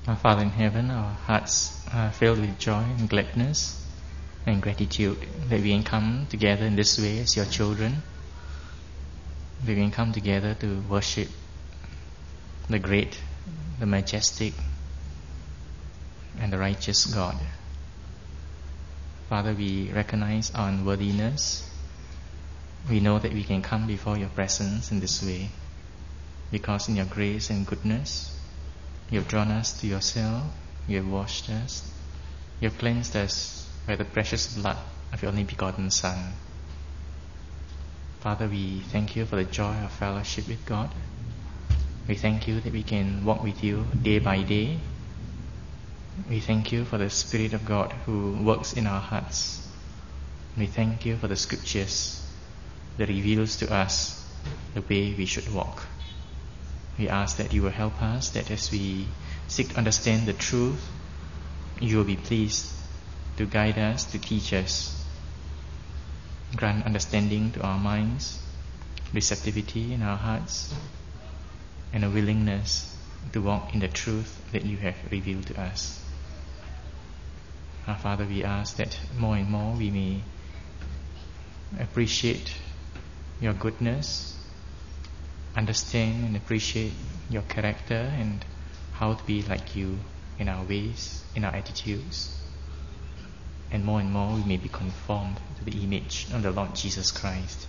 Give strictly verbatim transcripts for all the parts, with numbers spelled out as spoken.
Our Father in heaven, our hearts are filled with joy and gladness and gratitude that we can come together in this way as your children, that we can come together to worship the great, the majestic, and the righteous God. Father, we recognize our unworthiness. We know that we can come before your presence in this way because in your grace and goodness, you have drawn us to yourself, you have washed us, you have cleansed us by the precious blood of your only begotten Son. Father, we thank you for the joy of fellowship with God. We thank you that we can walk with you day by day. We thank you for the Spirit of God who works in our hearts. We thank you for the Scriptures that reveals to us the way we should walk. We ask that you will help us, that as we seek to understand the truth, you will be pleased to guide us, to teach us. Grant understanding to our minds, receptivity in our hearts, and a willingness to walk in the truth that you have revealed to us. Our Father, we ask that more and more we may appreciate your goodness, understand and appreciate your character and how to be like you in our ways, in our attitudes. And more and more we may be conformed to the image of the Lord Jesus Christ.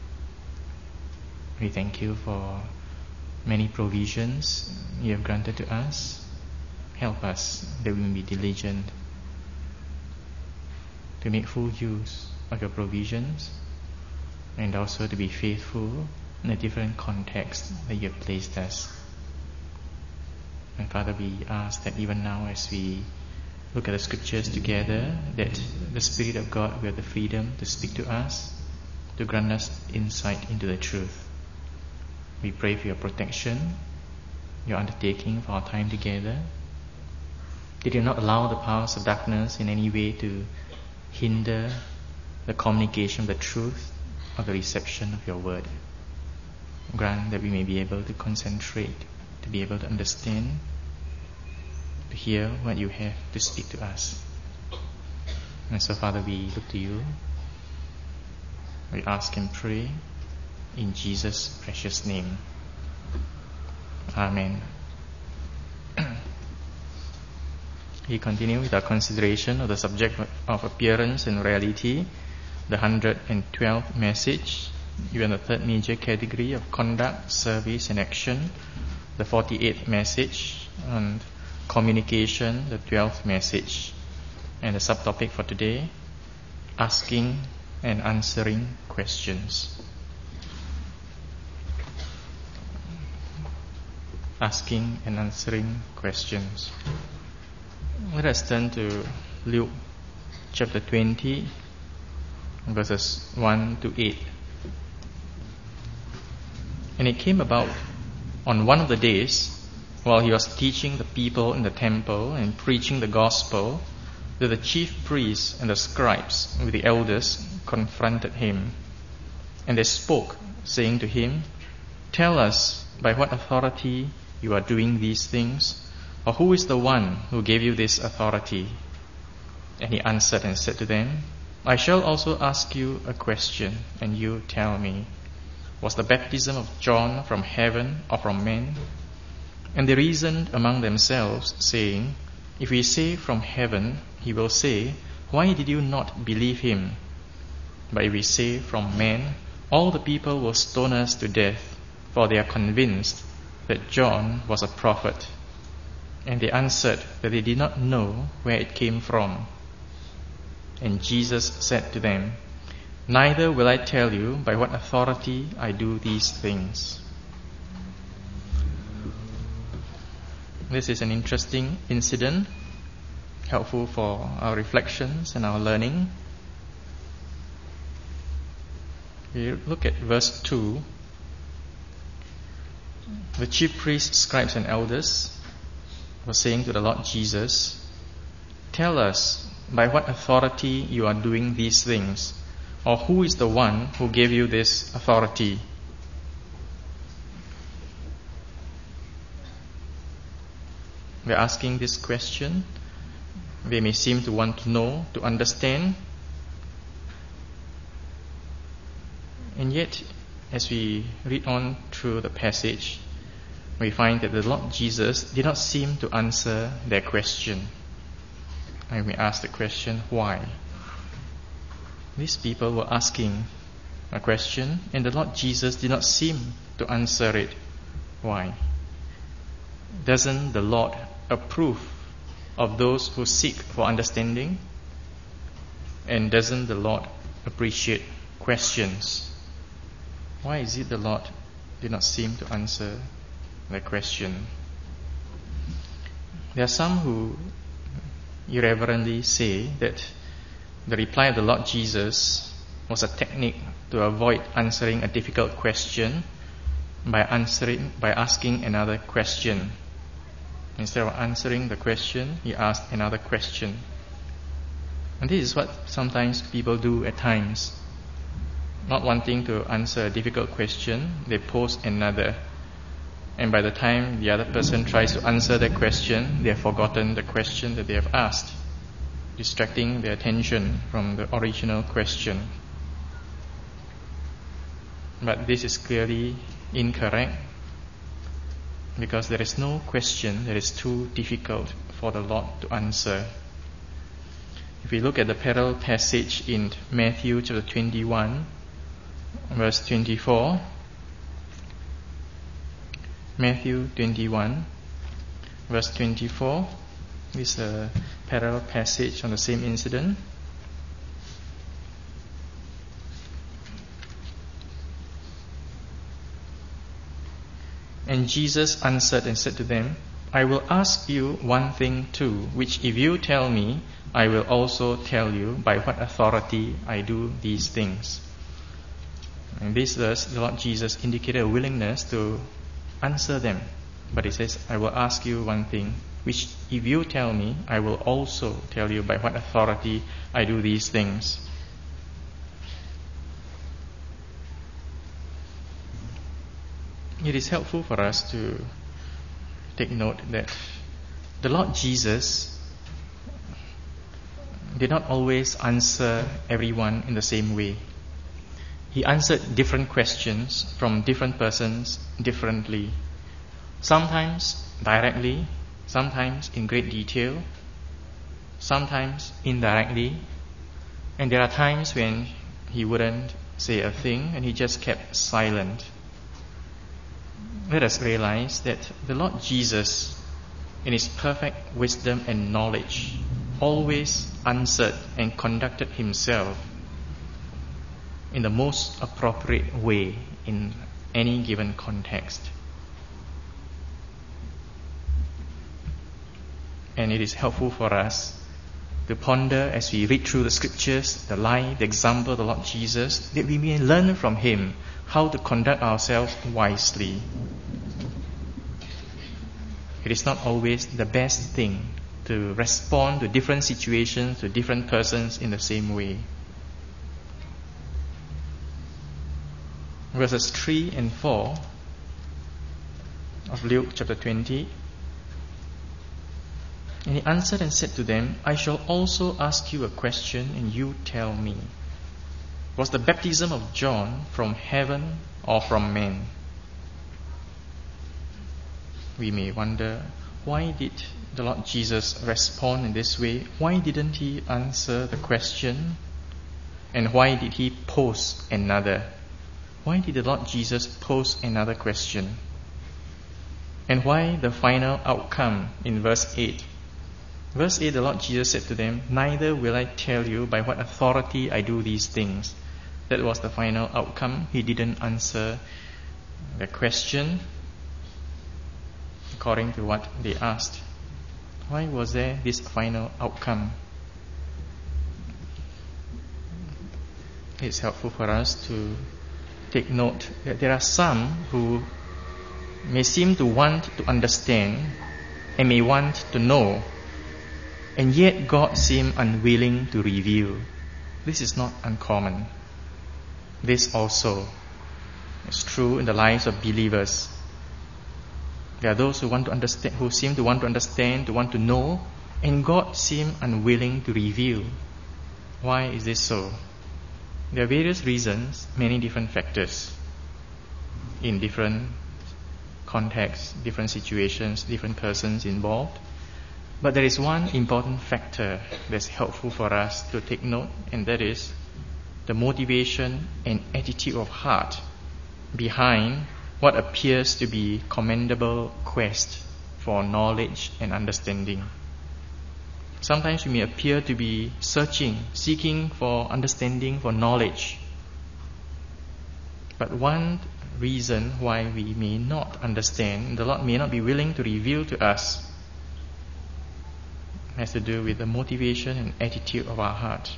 We thank you for many provisions you have granted to us. Help us that we may be diligent to make full use of your provisions and also to be faithful in the different contexts that you have placed us. And Father, we ask that even now as we look at the Scriptures together, that the Spirit of God will have the freedom to speak to us, to grant us insight into the truth. We pray for your protection, your undertaking for our time together. That you not allow the powers of darkness in any way to hinder the communication of the truth or the reception of your word. Grant that we may be able to concentrate, to be able to understand, to hear what you have to speak to us. And so, Father, we look to you. We ask and pray in Jesus' precious name. Amen. We continue with our consideration of the subject of appearance and reality, the one hundred twelfth message. You are in the third major category of conduct, service and action, the forty-eighth message, and communication, the twelfth message. And the subtopic for today, asking and answering questions. Asking and answering questions. Let us turn to Luke chapter twenty, verses one to eight. And it came about on one of the days, while he was teaching the people in the temple and preaching the gospel, that the chief priests and the scribes with the elders confronted him. And they spoke, saying to him, "Tell us, by what authority you are doing these things? Or who is the one who gave you this authority?" And he answered and said to them, "I shall also ask you a question, and you tell me, was the baptism of John from heaven or from men?" And they reasoned among themselves, saying, "If we say from heaven, he will say, why did you not believe him? But if we say from men, all the people will stone us to death, for they are convinced that John was a prophet." And they answered that they did not know where it came from. And Jesus said to them, "Neither will I tell you by what authority I do these things." This is an interesting incident, helpful for our reflections and our learning. We look at verse two. The chief priests, scribes and elders were saying to the Lord Jesus, "Tell us, by what authority you are doing these things? Or who is the one who gave you this authority?" By asking this question, they may seem to want to know, to understand. And yet, as we read on through the passage, we find that the Lord Jesus did not seem to answer their question. And we ask the question, why? These people were asking a question, and the Lord Jesus did not seem to answer it. Why? Doesn't the Lord approve of those who seek for understanding? And doesn't the Lord appreciate questions? Why is it the Lord did not seem to answer the question? There are some who irreverently say that the reply of the Lord Jesus was a technique to avoid answering a difficult question by answering by asking another question. Instead of answering the question, he asked another question. And this is what sometimes people do at times. Not wanting to answer a difficult question, they pose another. And by the time the other person tries to answer that question, they have forgotten the question that they have asked, distracting their attention from the original question. But this is clearly incorrect, because there is no question that is too difficult for the Lord to answer. If we look at the parallel passage in Matthew chapter twenty-one, verse twenty-four, Matthew twenty-one, verse twenty-four, this is a parallel passage on the same incident. And Jesus answered and said to them, I will ask you one thing too, which if you tell me, I will also tell you by what authority I do these things. In this verse, the Lord Jesus indicated a willingness to answer them. But he says, I will ask you one thing, which if you tell me, I will also tell you by what authority I do these things. It is helpful for us to take note that the Lord Jesus did not always answer everyone in the same way. He answered different questions from different persons differently. Sometimes directly, sometimes in great detail, sometimes indirectly. And there are times when he wouldn't say a thing and he just kept silent. Let us realize that the Lord Jesus, in his perfect wisdom and knowledge, always answered and conducted himself in the most appropriate way in any given context. And it is helpful for us to ponder as we read through the scriptures, the life, the example of the Lord Jesus, that we may learn from him how to conduct ourselves wisely. It is not always the best thing to respond to different situations, to different persons in the same way. Verses three and four of Luke chapter twenty. And he answered and said to them, I shall also ask you a question, and you tell me. Was the baptism of John from heaven or from men? We may wonder, why did the Lord Jesus respond in this way? Why didn't he answer the question? And why did he pose another? Why did the Lord Jesus pose another question? And why the final outcome in verse eight? Verse eight, the Lord Jesus said to them, neither will I tell you by what authority I do these things. That was the final outcome. He didn't answer the question according to what they asked. Why was there this final outcome? It's helpful for us to take note that there are some who may seem to want to understand and may want to know, and yet God seemed unwilling to reveal. This is not uncommon. This also is true in the lives of believers. There are those who want to understand, who seem to want to understand, to want to know, and God seems unwilling to reveal. Why is this so? There are various reasons, many different factors in different contexts, different situations, different persons involved. But there is one important factor that's helpful for us to take note, and that is the motivation and attitude of heart behind what appears to be commendable quest for knowledge and understanding. Sometimes we may appear to be searching, seeking for understanding, for knowledge. But one reason why we may not understand, the Lord may not be willing to reveal to us, has to do with the motivation and attitude of our heart.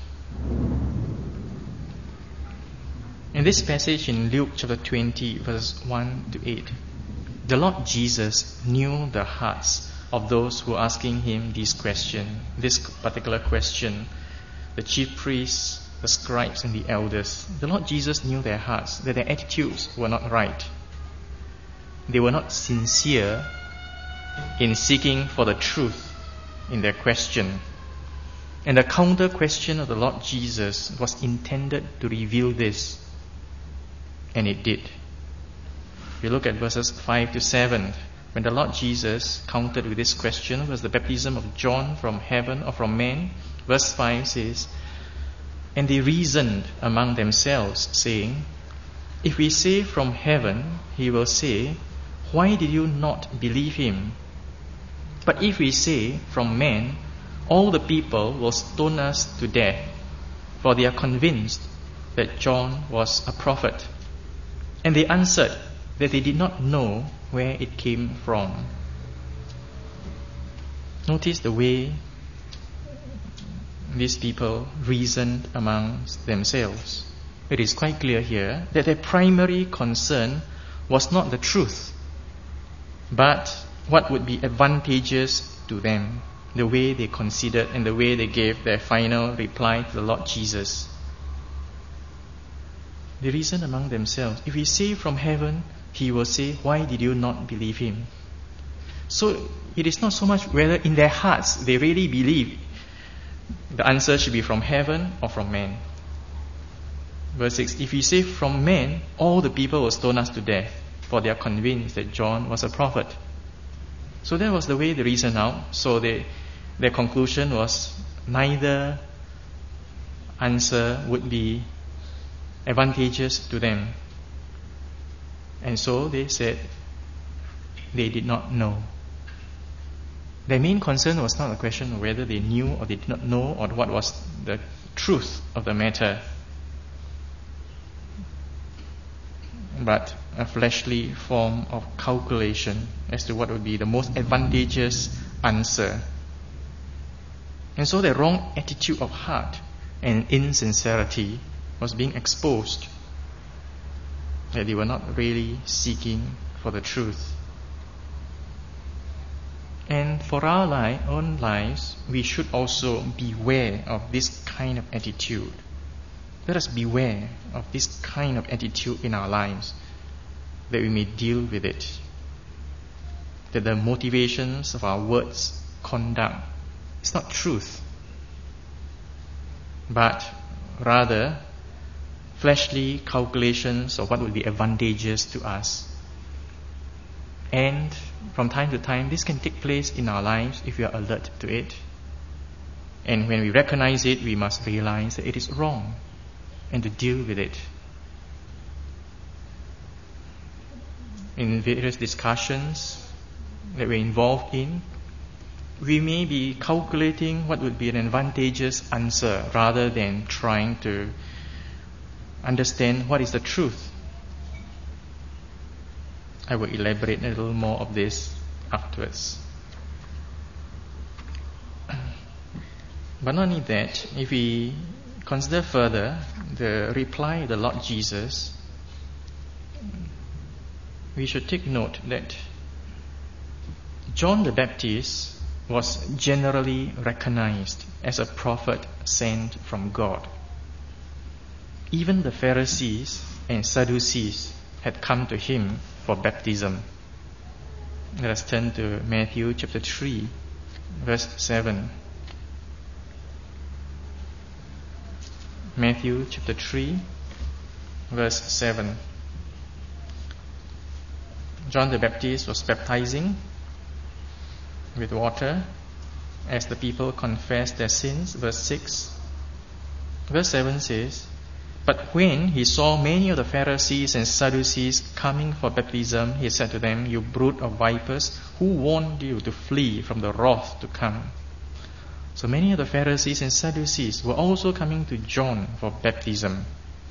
In this passage in Luke chapter twenty, verse one to eight, the Lord Jesus knew the hearts of those who are asking him this question, this particular question, the chief priests, the scribes, and the elders. The Lord Jesus knew their hearts, that their attitudes were not right. They were not sincere in seeking for the truth in their question. And the counter question of the Lord Jesus was intended to reveal this. And it did. If you look at verses five to seven, when the Lord Jesus countered with this question, was the baptism of John from heaven or from man? Verse five says, and they reasoned among themselves, saying, if we say from heaven, he will say, why did you not believe him? But if we say from man, all the people will stone us to death, for they are convinced that John was a prophet. And they answered that they did not know where it came from. Notice the way these people reasoned amongst themselves. It is quite clear here that their primary concern was not the truth, but what would be advantageous to them, the way they considered and the way they gave their final reply to the Lord Jesus. They reasoned among themselves. If we say from heaven, he will say, why did you not believe him? So it is not so much whether in their hearts they really believe the answer should be from heaven or from man. Verse six, if we say from man, all the people will stone us to death, for they are convinced that John was a prophet. So that was the way they reasoned out. So they, their conclusion was neither answer would be advantageous to them. And so they said they did not know. Their main concern was not a question of whether they knew or they did not know or what was the truth of the matter, but a fleshly form of calculation as to what would be the most advantageous answer. And so their wrong attitude of heart and insincerity was being exposed, that they were not really seeking for the truth. And for our li- own lives, we should also beware of this kind of attitude. Let us beware of this kind of attitude in our lives, that we may deal with it. That the motivations of our words, conduct, is not truth, but rather fleshly calculations of what would be advantageous to us. And from time to time, this can take place in our lives if we are alert to it. And when we recognize it, we must realize that it is wrong and to deal with it. In various discussions that we're involved in, we may be calculating what would be an advantageous answer rather than trying to understand what is the truth. I will elaborate a little more of this afterwards. But not only that, if we consider further the reply of the Lord Jesus, we should take note that John the Baptist was generally recognized as a prophet sent from God. Even the Pharisees and Sadducees had come to him for baptism. Let us turn to Matthew chapter three, verse seven. Matthew chapter three, verse seven. John the Baptist was baptizing with water as the people confessed their sins. Verse six. Verse seven says, "But when he saw many of the Pharisees and Sadducees coming for baptism, he said to them, 'You brood of vipers, who warned you to flee from the wrath to come?'" So many of the Pharisees and Sadducees were also coming to John for baptism.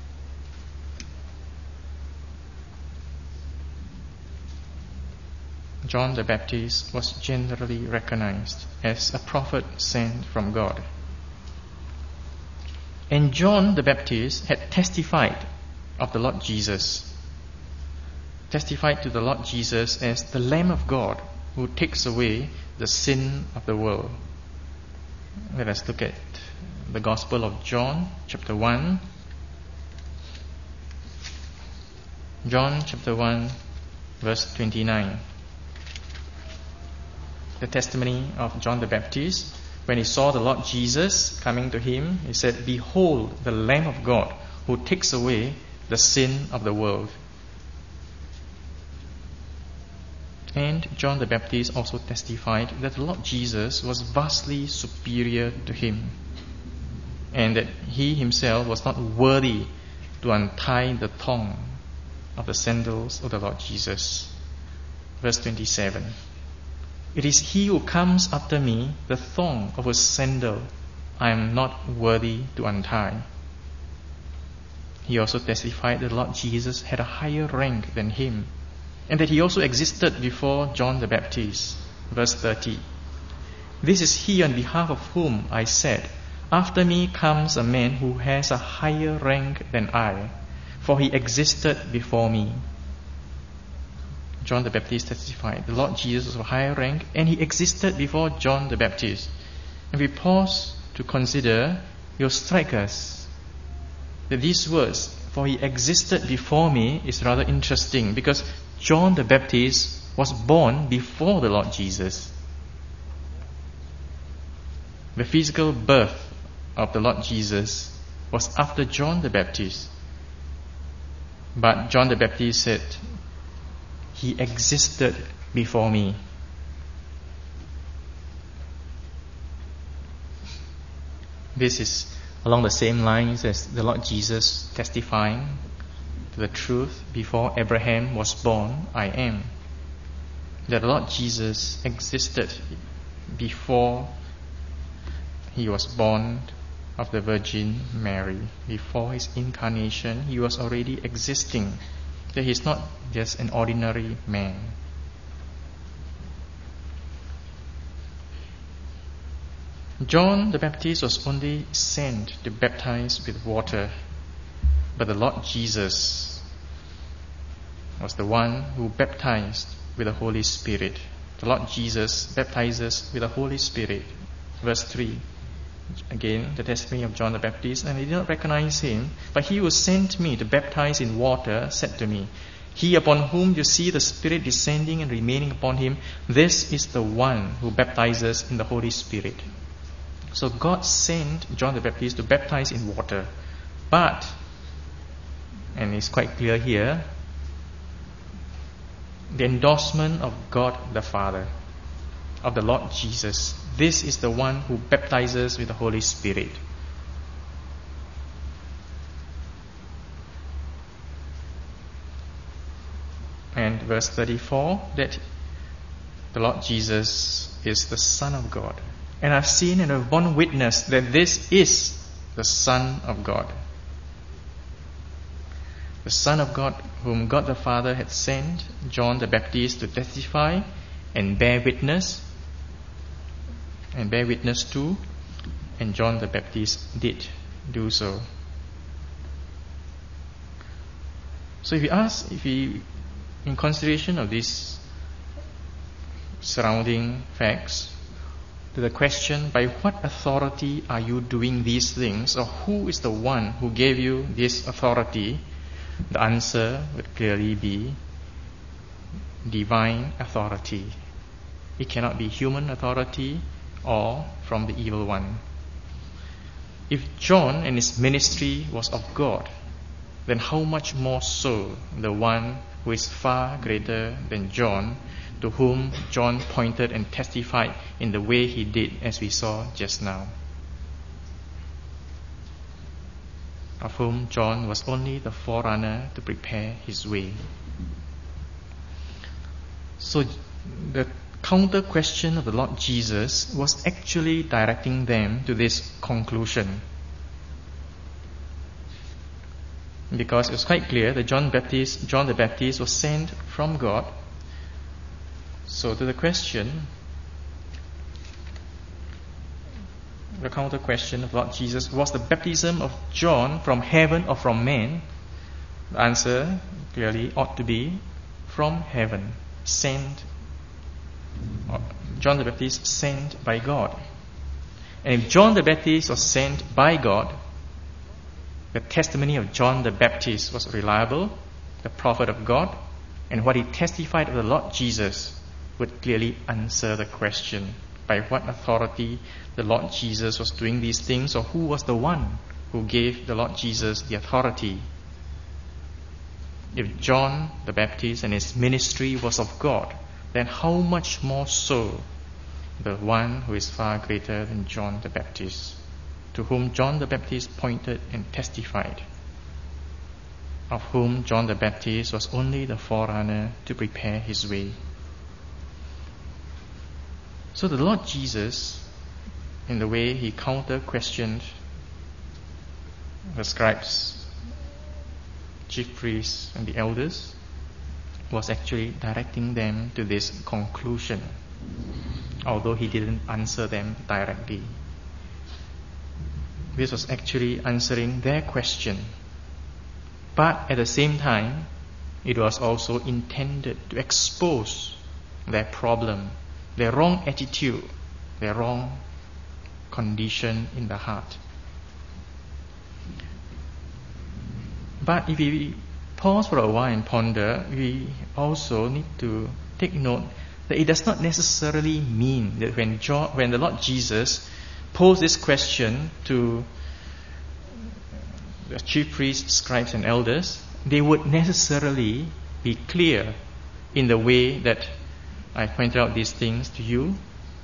John the Baptist was generally recognized as a prophet sent from God. And John the Baptist had testified of the Lord Jesus, testified to the Lord Jesus as the Lamb of God who takes away the sin of the world. Let us look at the Gospel of John, chapter one. John chapter one, verse twenty-nine. The testimony of John the Baptist. When he saw the Lord Jesus coming to him, he said, "Behold, the Lamb of God who takes away the sin of the world." And John the Baptist also testified that the Lord Jesus was vastly superior to him, and that he himself was not worthy to untie the thong of the sandals of the Lord Jesus. Verse twenty-seven. "It is he who comes after me, the thong of his sandal I am not worthy to untie." He also testified that the Lord Jesus had a higher rank than him, and that he also existed before John the Baptist. Verse thirty. "This is he on behalf of whom I said, 'After me comes a man who has a higher rank than I, for he existed before me.'" John the Baptist testified the Lord Jesus was of higher rank, and he existed before John the Baptist. And we pause to consider, it will strike us that these words, "for he existed before me," is rather interesting, because John the Baptist was born before the Lord Jesus. The physical birth of the Lord Jesus was after John the Baptist. But John the Baptist said, "He existed before me." This is along the same lines as the Lord Jesus testifying to the truth, "Before Abraham was born, I am." That the Lord Jesus existed before he was born of the Virgin Mary. Before his incarnation, he was already existing. That he's not just an ordinary man. John the Baptist was only sent to baptize with water, but the Lord Jesus was the one who baptized with the Holy Spirit. The Lord Jesus baptizes with the Holy Spirit. Verse three. Again, the testimony of John the Baptist, "And they did not recognize him, but he who sent me to baptize in water said to me, 'He upon whom you see the Spirit descending and remaining upon him, this is the one who baptizes in the Holy Spirit.'" So God sent John the Baptist to baptize in water. But, and it's quite clear here, the endorsement of God the Father, of the Lord Jesus, this is the one who baptizes with the Holy Spirit. And verse thirty-four, that the Lord Jesus is the Son of God. "And I've seen and have borne witness that this is the Son of God." The Son of God whom God the Father had sent John the Baptist to testify and bear witness, and bear witness to, and John the Baptist did do so. So if we ask, if we, in consideration of these surrounding facts, to the question, by what authority are you doing these things, or who is the one who gave you this authority, the answer would clearly be divine authority. It cannot be human authority or from the evil one. If John and his ministry was of God, then how much more so the one who is far greater than John, to whom John pointed and testified in the way he did, as we saw just now, of whom John was only the forerunner to prepare his way. So the counter question of the Lord Jesus was actually directing them to this conclusion. Because it's quite clear that John Baptist, John the Baptist was sent from God. So to the question, the counter question of Lord Jesus, was the baptism of John from heaven or from man? The answer clearly ought to be from heaven, sent. John the Baptist sent by God. And if John the Baptist was sent by God, the testimony of John the Baptist was reliable, the prophet of God, and what he testified of the Lord Jesus would clearly answer the question, by what authority the Lord Jesus was doing these things, or who was the one who gave the Lord Jesus the authority. If John the Baptist and his ministry was of God, then how much more so the one who is far greater than John the Baptist, to whom John the Baptist pointed and testified, of whom John the Baptist was only the forerunner to prepare his way. So the Lord Jesus, in the way he counter-questioned the scribes, chief priests, and the elders, was actually directing them to this conclusion, although he didn't answer them directly. This was actually answering their question. But at the same time, it was also intended to expose their problem, their wrong attitude, their wrong condition in the heart. But if we pause for a while and ponder, we also need to take note that it does not necessarily mean that when, John, when the Lord Jesus posed this question to the chief priests, scribes, and elders, they would necessarily be clear in the way that I pointed out these things to you.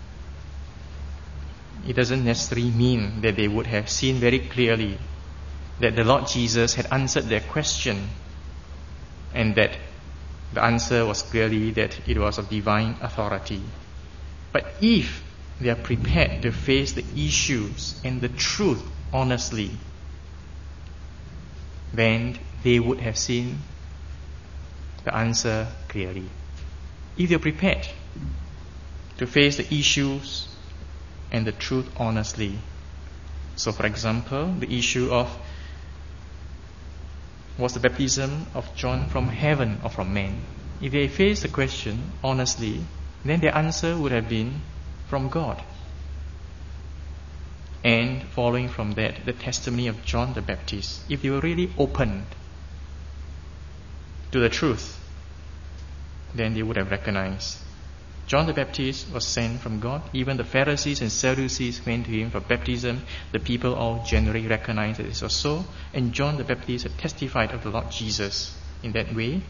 It doesn't necessarily mean that they would have seen very clearly that the Lord Jesus had answered their question, and that the answer was clearly that it was of divine authority. But if they are prepared to face the issues and the truth honestly, then they would have seen the answer clearly. If they are prepared to face the issues and the truth honestly. So for example, the issue of, was the baptism of John from heaven or from man? If they face the question honestly, then their answer would have been from God. And following from that, the testimony of John the Baptist. If they were really open to the truth, then they would have recognized John the Baptist was sent from God. Even the Pharisees and Sadducees went to him for baptism. The people all generally recognized that this was so. And John the Baptist had testified of the Lord Jesus in that way.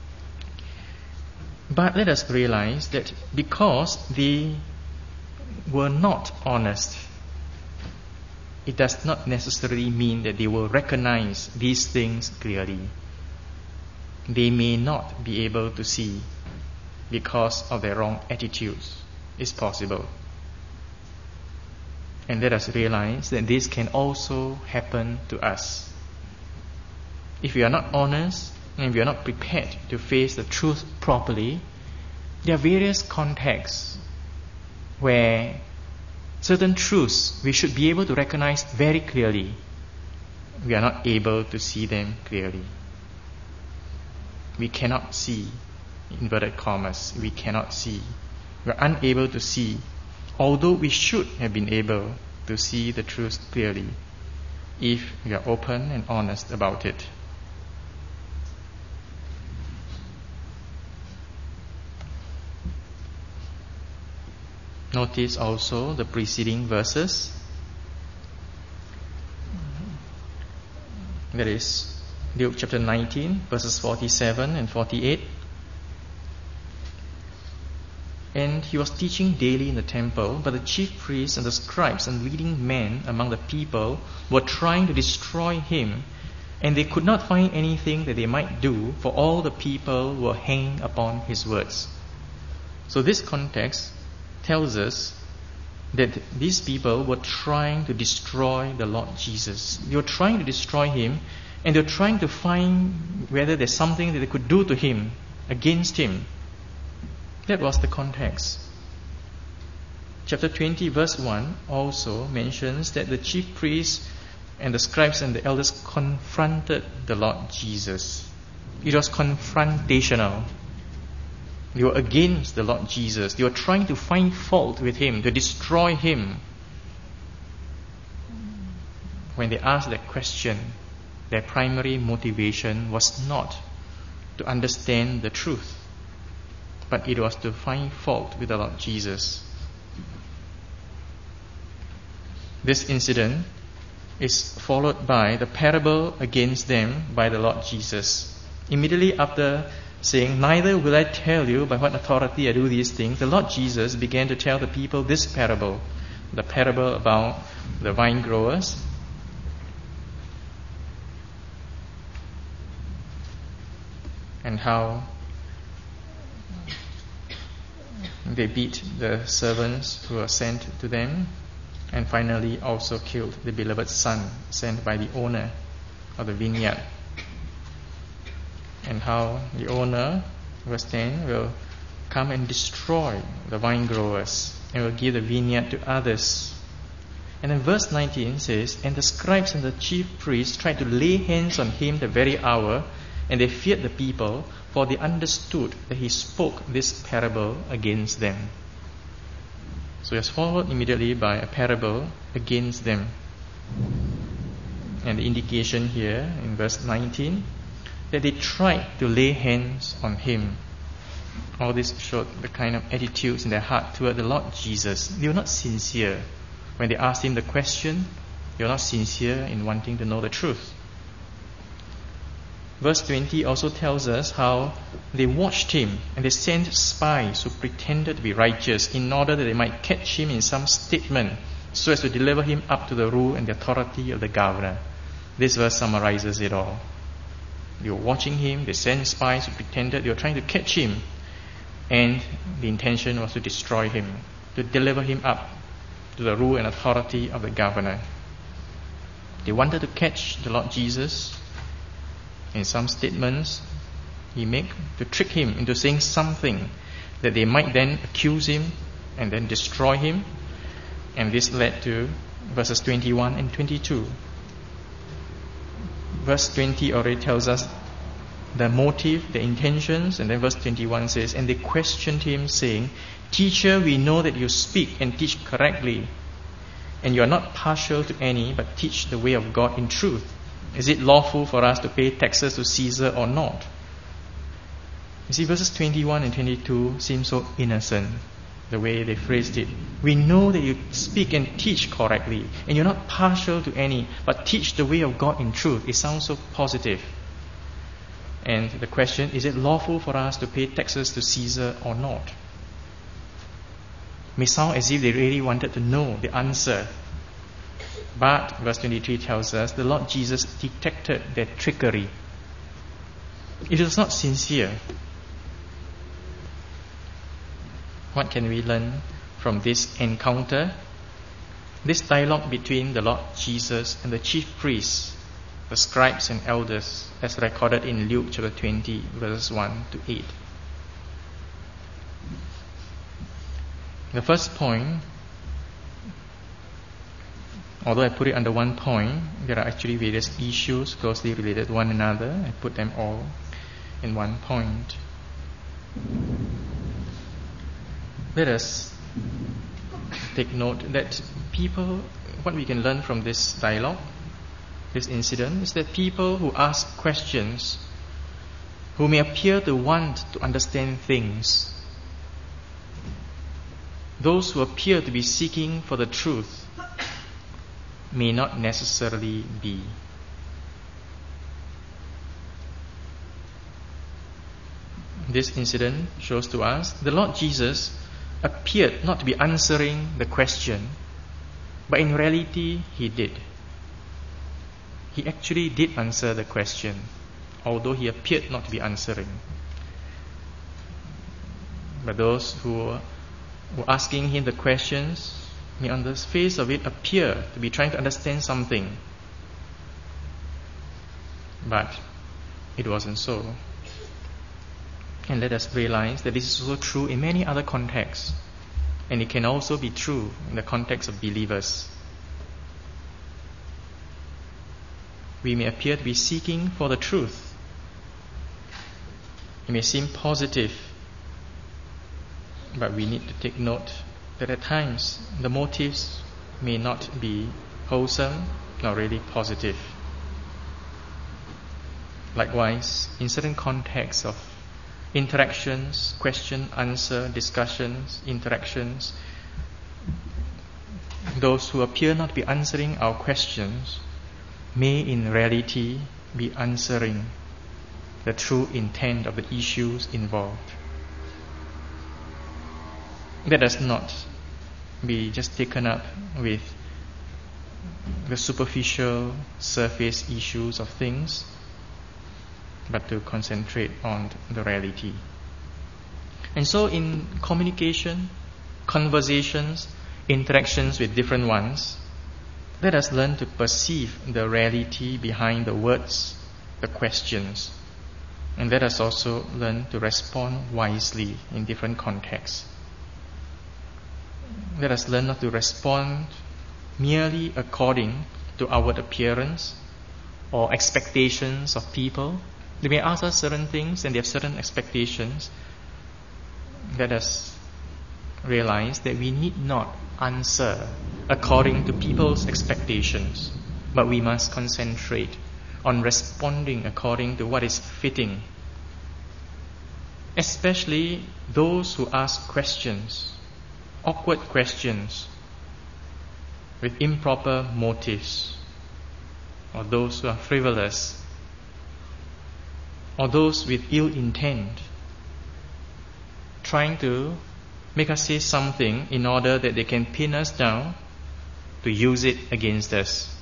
But let us realize that because they were not honest, it does not necessarily mean that they will recognize these things clearly. They may not be able to see because of their wrong attitudes. It's possible. And let us realize that this can also happen to us. If we are not honest and we are not prepared to face the truth properly, there are various contexts where certain truths we should be able to recognize very clearly. We are not able to see them clearly. We cannot see, inverted commas, we cannot see. We are unable to see, although we should have been able to see the truth clearly if we are open and honest about it. Notice also the preceding verses. That is Luke chapter nineteen, verses forty-seven and forty-eight. And he was teaching daily in the temple, but the chief priests and the scribes and leading men among the people were trying to destroy him, and they could not find anything that they might do, for all the people were hanging upon his words. So this context tells us that these people were trying to destroy the Lord Jesus. They were trying to destroy him, and they were trying to find whether there's something that they could do to him, against him. That was the context. Chapter twenty, verse one also mentions that the chief priests and the scribes and the elders confronted the Lord Jesus. It was confrontational. They were against the Lord Jesus. They were trying to find fault with him, to destroy him. When they asked that question, their primary motivation was not to understand the truth, but it was to find fault with the Lord Jesus. This incident is followed by the parable against them by the Lord Jesus. Immediately after saying, "Neither will I tell you by what authority I do these things," the Lord Jesus began to tell the people this parable, the parable about the vine growers. And how they beat the servants who were sent to them, and finally also killed the beloved son sent by the owner of the vineyard. And how the owner, verse ten, will come and destroy the vine growers and will give the vineyard to others. And then verse nineteen says, "And the scribes and the chief priests tried to lay hands on him the very hour, and they feared the people, for they understood that he spoke this parable against them." So it's followed immediately by a parable against them. And the indication here in verse nineteen, that they tried to lay hands on him. All this showed the kind of attitudes in their heart toward the Lord Jesus. They were not sincere. When they asked him the question, they were not sincere in wanting to know the truth. Verse twenty also tells us how they watched him and they sent spies who pretended to be righteous in order that they might catch him in some statement so as to deliver him up to the rule and the authority of the governor. This verse summarizes it all. They were watching him, they sent spies who pretended they were trying to catch him, and the intention was to destroy him, to deliver him up to the rule and authority of the governor. They wanted to catch the Lord Jesus in some statements he made, to trick him into saying something that they might then accuse him and then destroy him. And this led to verses twenty-one and twenty-two. Verse twenty already tells us the motive, the intentions, and then verse twenty-one says, "And they questioned him, saying, 'Teacher, we know that you speak and teach correctly, and you are not partial to any, but teach the way of God in truth. Is it lawful for us to pay taxes to Caesar or not?'" You see, verses twenty-one and twenty-two seem so innocent, the way they phrased it. "We know that you speak and teach correctly, and you're not partial to any, but teach the way of God in truth." It sounds so positive. And the question, is it lawful for us to pay taxes to Caesar or not? It may sound as if they really wanted to know the answer. But, verse twenty-three tells us, the Lord Jesus detected their trickery. It was not sincere. What can we learn from this encounter? This dialogue between the Lord Jesus and the chief priests, the scribes and elders, as recorded in Luke chapter twenty, verses one to eight. The first point, although I put it under one point, there are actually various issues closely related to one another. I put them all in one point. Let us take note that people, what we can learn from this dialogue, this incident, is that people who ask questions, who may appear to want to understand things, those who appear to be seeking for the truth may not necessarily be. This incident shows to us the Lord Jesus appeared not to be answering the question, but in reality he did. He actually did answer the question, although he appeared not to be answering. But those who were asking him the questions may on the face of it appear to be trying to understand something. But it wasn't so. And let us realize that this is also true in many other contexts. And it can also be true in the context of believers. We may appear to be seeking for the truth. It may seem positive, but we need to take note that at times the motives may not be wholesome nor really positive. Likewise, in certain contexts of interactions, question, answer, discussions, interactions, those who appear not to be answering our questions may in reality be answering the true intent of the issues involved. Let us not be just taken up with the superficial surface issues of things, but to concentrate on the reality. And so in communication, conversations, interactions with different ones, let us learn to perceive the reality behind the words, the questions, and let us also learn to respond wisely in different contexts. Let us learn not to respond merely according to outward appearance or expectations of people. They may ask us certain things and they have certain expectations. Let us realize that we need not answer according to people's expectations, but we must concentrate on responding according to what is fitting. Especially those who ask questions, awkward questions, with improper motives, or those who are frivolous, or those with ill intent, trying to make us say something in order that they can pin us down to use it against us.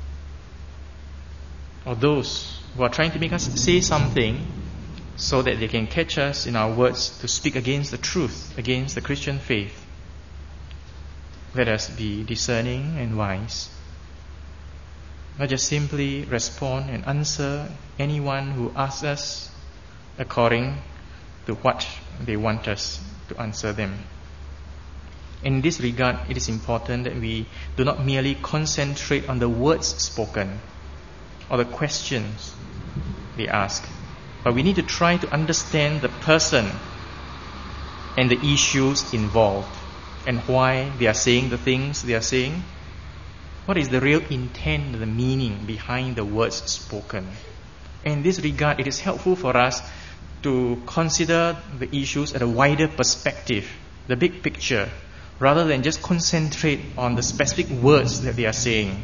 Or those who are trying to make us say something so that they can catch us in our words to speak against the truth, against the Christian faith. Let us be discerning and wise. Not just simply respond and answer anyone who asks us according to what they want us to answer them. In this regard, it is important that we do not merely concentrate on the words spoken or the questions they ask, but we need to try to understand the person and the issues involved and why they are saying the things they are saying. What is the real intent, the meaning behind the words spoken? In this regard, it is helpful for us to consider the issues at a wider perspective, the big picture, rather than just concentrate on the specific words that they are saying.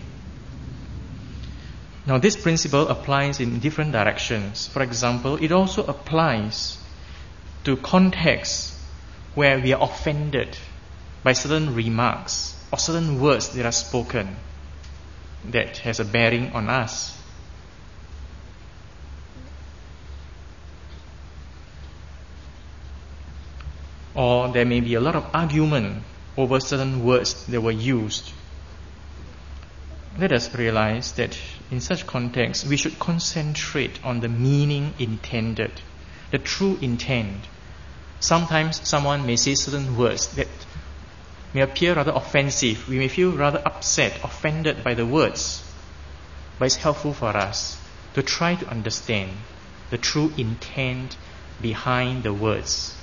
Now, this principle applies in different directions. For example, it also applies to contexts where we are offended by certain remarks or certain words that are spoken that has a bearing on us. Or there may be a lot of argument over certain words that were used. Let us realize that in such contexts, we should concentrate on the meaning intended, the true intent. Sometimes someone may say certain words that may appear rather offensive. We may feel rather upset, offended by the words. But it's helpful for us to try to understand the true intent behind the words.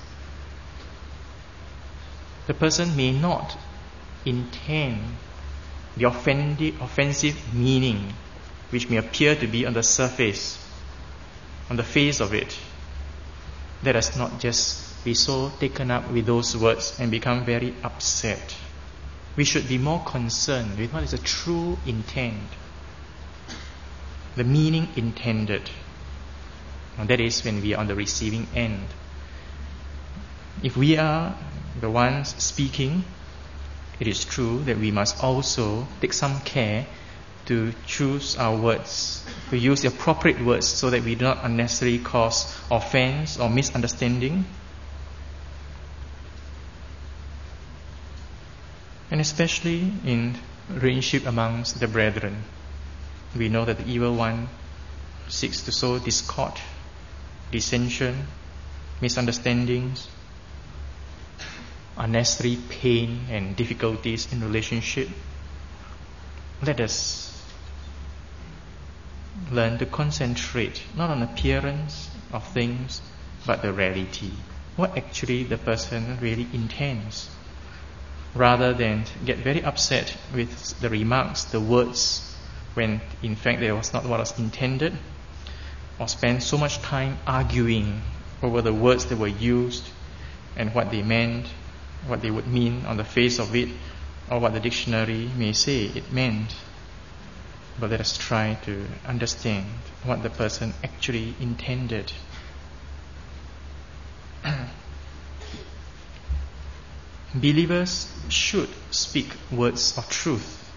The person may not intend the offendi- offensive meaning which may appear to be on the surface, on the face of it. Let us not just be so taken up with those words and become very upset. We should be more concerned with what is the true intent, the meaning intended. And that is when we are on the receiving end. If we are the ones speaking, it is true that we must also take some care to choose our words, to use the appropriate words so that we do not unnecessarily cause offense or misunderstanding. And especially in relationship amongst the brethren, we know that the evil one seeks to sow discord, dissension, misunderstandings, unnecessary pain and difficulties in relationship. Let us learn to concentrate not on appearance of things but the reality, what actually the person really intends, rather than get very upset with the remarks, the words, when in fact that was not what was intended, or spend so much time arguing over the words that were used and what they meant, what they would mean on the face of it, or what the dictionary may say it meant. But let us try to understand what the person actually intended. Believers should speak words of truth.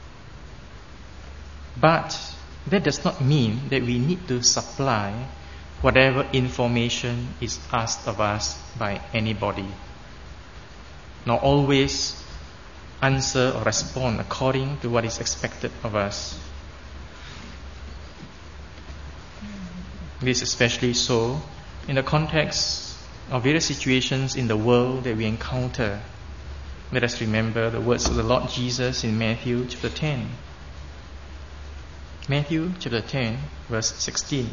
But that does not mean that we need to supply whatever information is asked of us by anybody, nor always answer or respond according to what is expected of us. This is especially so in the context of various situations in the world that we encounter. Let us remember the words of the Lord Jesus in Matthew chapter ten. Matthew chapter ten, verse sixteen.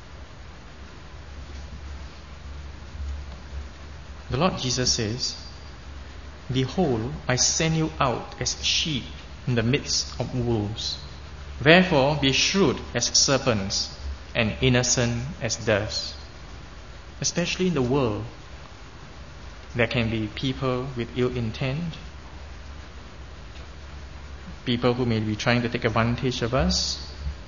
The Lord Jesus says, "Behold, I send you out as sheep in the midst of wolves. Therefore be shrewd as serpents and innocent as doves." Especially in the world, there can be people with ill intent, people who may be trying to take advantage of us.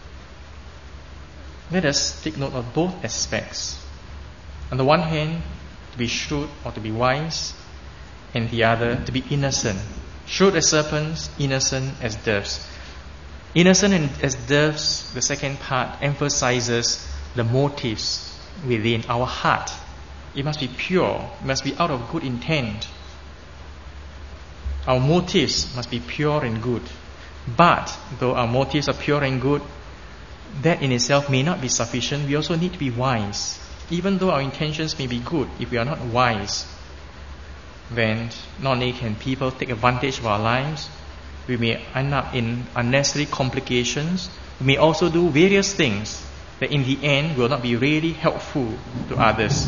Let us take note of both aspects. On the one hand, to be shrewd or to be wise, and the other, to be innocent. Shrewd as serpents, innocent as doves. Innocent as doves, the second part, emphasizes the motives within our heart. It must be pure, it must be out of good intent. Our motives must be pure and good. But, though our motives are pure and good, that in itself may not be sufficient. We also need to be wise. Even though our intentions may be good, if we are not wise, then not only can people take advantage of our lives, we may end up in unnecessary complications. We may also do various things that in the end will not be really helpful to others.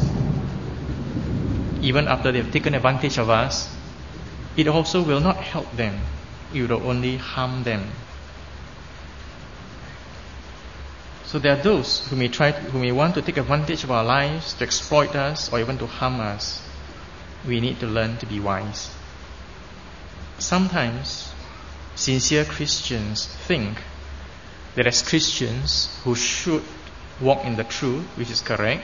Even after they have taken advantage of us, it also will not help them. It will only harm them. So there are those who may try, to, who may want to take advantage of our lives, to exploit us, or even to harm us. We need to learn to be wise. Sometimes, sincere Christians think that as Christians who should walk in the truth, which is correct,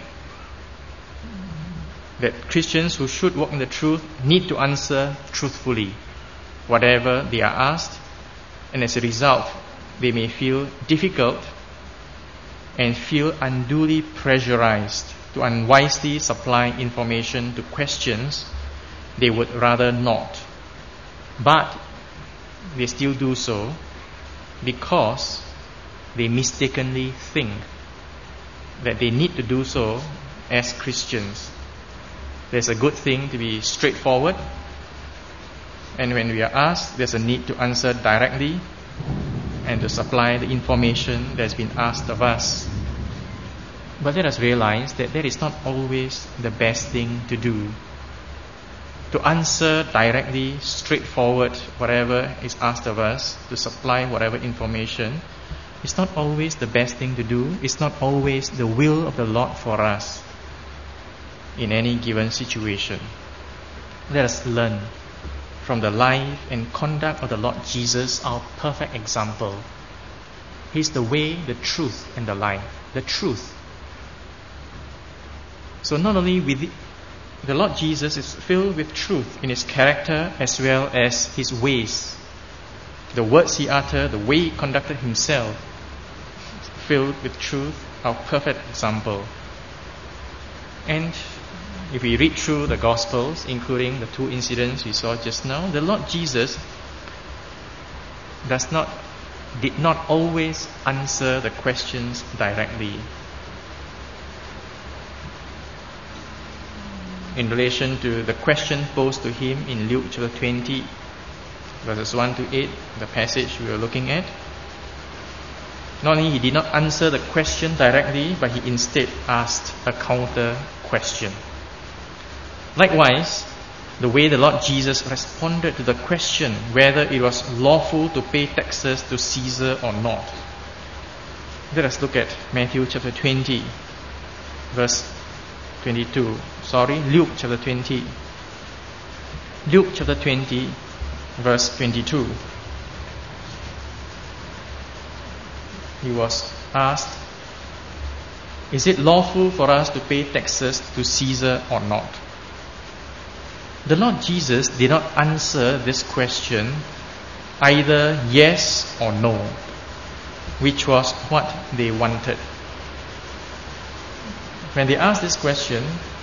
that Christians who should walk in the truth need to answer truthfully whatever they are asked, and as a result, they may feel difficult and feel unduly pressurized to unwisely supply information to questions they would rather not. But they still do so because they mistakenly think that they need to do so as Christians. There's a good thing to be straightforward, and when we are asked, there's a need to answer directly and to supply the information that's been asked of us. But let us realize that that is not always the best thing to do. To answer directly, straightforward, whatever is asked of us, to supply whatever information, is not always the best thing to do. It's not always the will of the Lord for us. in any given situation. Let us learn from the life and conduct of the Lord Jesus, our perfect example. He's the way, the truth, and the life. The truth. So not only with the Lord Jesus is filled with truth in His character as well as His ways. The words He uttered, the way He conducted Himself, filled with truth, our perfect example. And if we read through the Gospels, including the two incidents we saw just now, the Lord Jesus does not, did not always answer the questions directly. In relation to the question posed to Him in Luke chapter twenty, verses one to eight, the passage we were looking at, not only He did not answer the question directly, but He instead asked a counter question. Likewise, the way the Lord Jesus responded to the question whether it was lawful to pay taxes to Caesar or not. Let us look at Matthew chapter twenty, verse twenty-two. Sorry, Luke chapter twenty. Luke chapter twenty, verse twenty-two. He was asked, "Is it lawful for us to pay taxes to Caesar or not?" The Lord Jesus did not answer this question either yes or no, which was what they wanted. When they asked this question,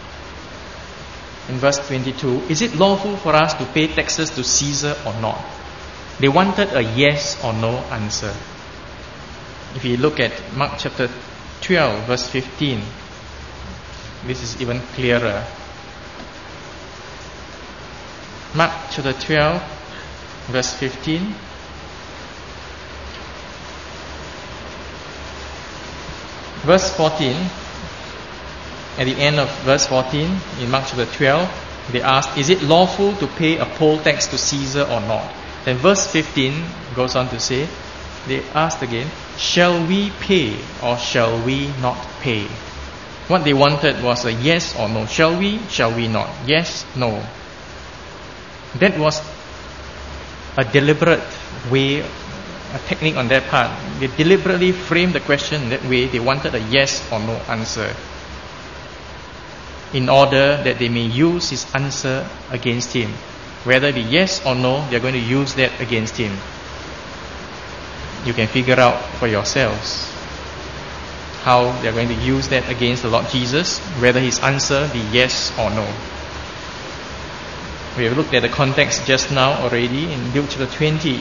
in verse twenty-two, is it lawful for us to pay taxes to Caesar or not? They wanted a yes or no answer. If you look at Mark chapter twelve, verse fifteen, this is even clearer. Mark chapter twelve, verse fifteen. Verse fourteen, at the end of verse fourteen, in Mark chapter twelve, they asked, is it lawful to pay a poll tax to Caesar or not? Then verse fifteen goes on to say, they asked again, shall we pay or shall we not pay? What they wanted was a yes or no. Shall we? Shall we not? Yes, no. That was a deliberate way, a technique on their part. They deliberately framed the question in that way. They wanted a yes or no answer, in order that they may use his answer against him. Whether it be yes or no, they are going to use that against him. You can figure out for yourselves how they are going to use that against the Lord Jesus, whether his answer be yes or no. We have looked at the context just now already in Luke chapter twenty,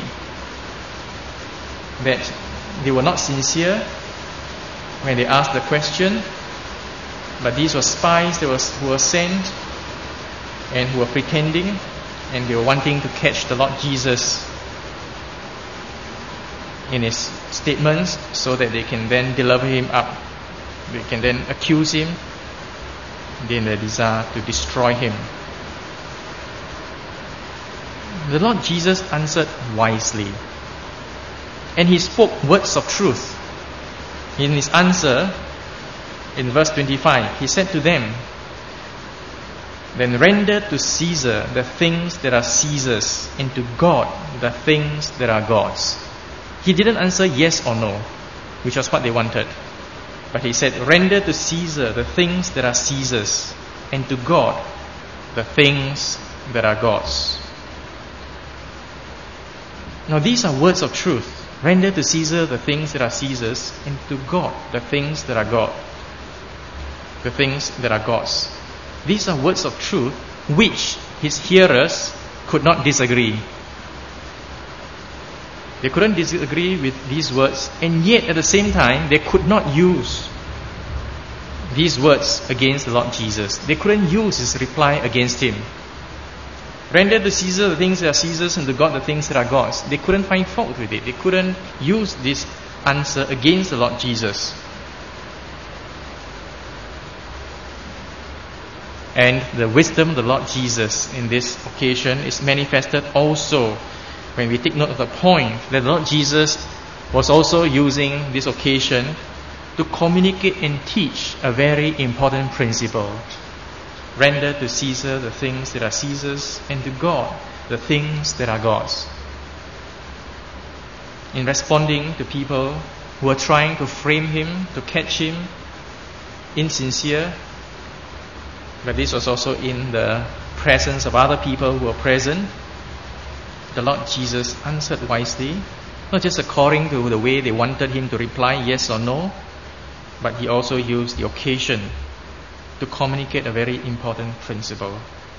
that they were not sincere when they asked the question, but these were spies that was, who were sent and who were pretending, and they were wanting to catch the Lord Jesus in his statements so that they can then deliver him up. They can then accuse him, then they desire to destroy him. The Lord Jesus answered wisely, and he spoke words of truth. In his answer, in verse twenty-five, he said to them, then render to Caesar the things that are Caesar's, and to God the things that are God's. He didn't answer yes or no, which was what they wanted. But he said, render to Caesar the things that are Caesar's, and to God the things that are God's. Now these are words of truth. Render to Caesar the things that are Caesar's, and to God the things that are God. The things that are God's. These are words of truth which his hearers could not disagree. They couldn't disagree with these words, and yet at the same time they could not use these words against the Lord Jesus. They couldn't use his reply against him. Render to Caesar the things that are Caesar's, and to God the things that are God's. They couldn't find fault with it. They couldn't use this answer against the Lord Jesus. And the wisdom of the Lord Jesus in this occasion is manifested also when we take note of the point that the Lord Jesus was also using this occasion to communicate and teach a very important principle. Render to Caesar the things that are Caesar's, and to God the things that are God's. In responding to people who are trying to frame him, to catch him, insincere, but this was also in the presence of other people who were present, the Lord Jesus answered wisely, not just according to the way they wanted him to reply yes or no, but he also used the occasion to communicate a very important principle.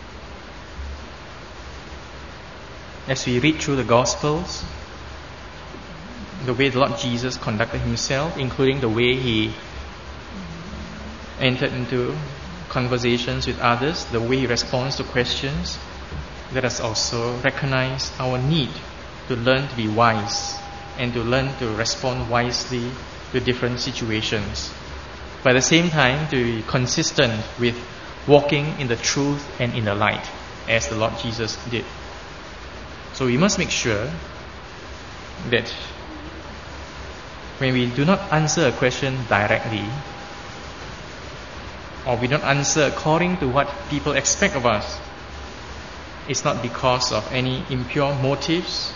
As we read through the Gospels, the way the Lord Jesus conducted himself, including the way he entered into conversations with others, the way he responds to questions, let us also recognize our need to learn to be wise and to learn to respond wisely to different situations. But at the same time, to be consistent with walking in the truth and in the light, as the Lord Jesus did. So we must make sure that when we do not answer a question directly, or we don't answer according to what people expect of us, it's not because of any impure motives,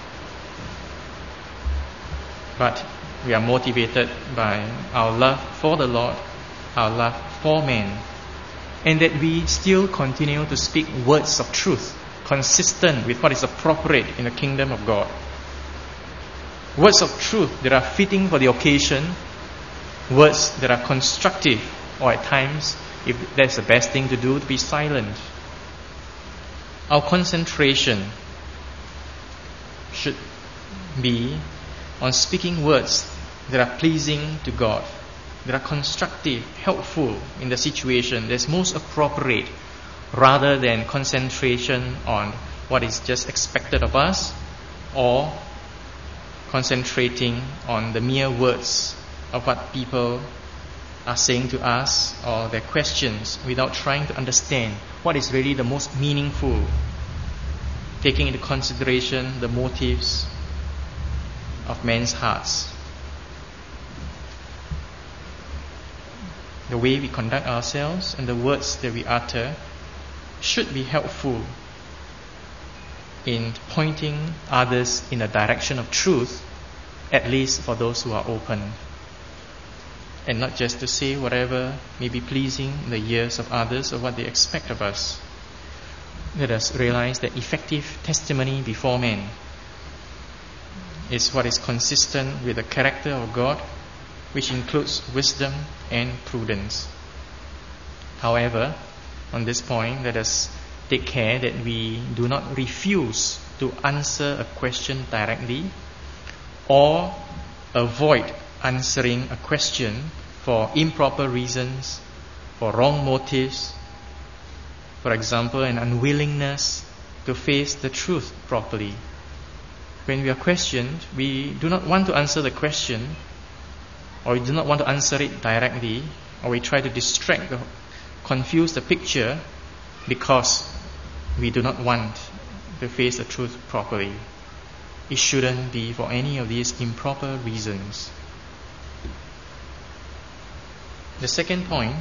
but we are motivated by our love for the Lord, our love for men, and that we still continue to speak words of truth, consistent with what is appropriate in the kingdom of God. Words of truth that are fitting for the occasion, words that are constructive, or at times, if that's the best thing to do, to be silent. Our concentration should be on speaking words that are pleasing to God, that are constructive, helpful in the situation that's most appropriate, rather than concentration on what is just expected of us, or concentrating on the mere words of what people are saying to us or their questions without trying to understand what is really the most meaningful, taking into consideration the motives of men's hearts. The way we conduct ourselves and the words that we utter should be helpful in pointing others in the direction of truth, at least for those who are open, and not just to say whatever may be pleasing in the ears of others or what they expect of us. Let us realize that effective testimony before men is what is consistent with the character of God, which includes wisdom and prudence. However, on this point, let us take care that we do not refuse to answer a question directly or avoid answering a question for improper reasons, for wrong motives. For example, an unwillingness to face the truth properly. When we are questioned, we do not want to answer the question, or we do not want to answer it directly, or we try to distract, the, confuse the picture because we do not want to face the truth properly. It shouldn't be for any of these improper reasons. The second point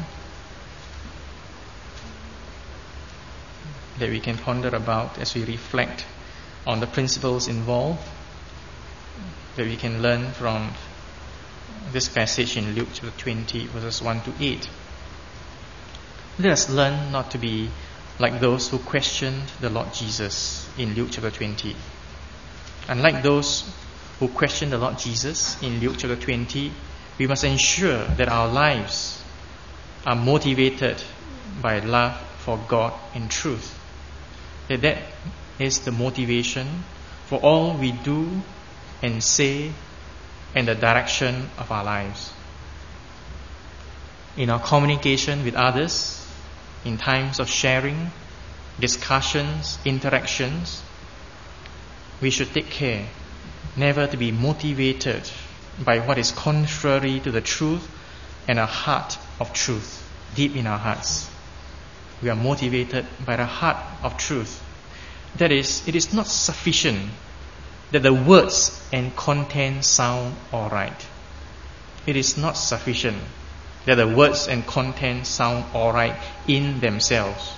that we can ponder about as we reflect on the principles involved, that we can learn from this passage in Luke chapter twenty, verses one to eight. Let us learn not to be like those who questioned the Lord Jesus in Luke chapter twenty. Unlike those who questioned the Lord Jesus in Luke chapter twenty, we must ensure that our lives are motivated by love for God and truth. That that is the motivation for all we do and say and the direction of our lives. In our communication with others, in times of sharing, discussions, interactions, we should take care never to be motivated by what is contrary to the truth and a heart of truth deep in our hearts. We are motivated by the heart of truth. That is, it is not sufficient that the words and content sound alright. It is not sufficient that the words and content sound alright in themselves.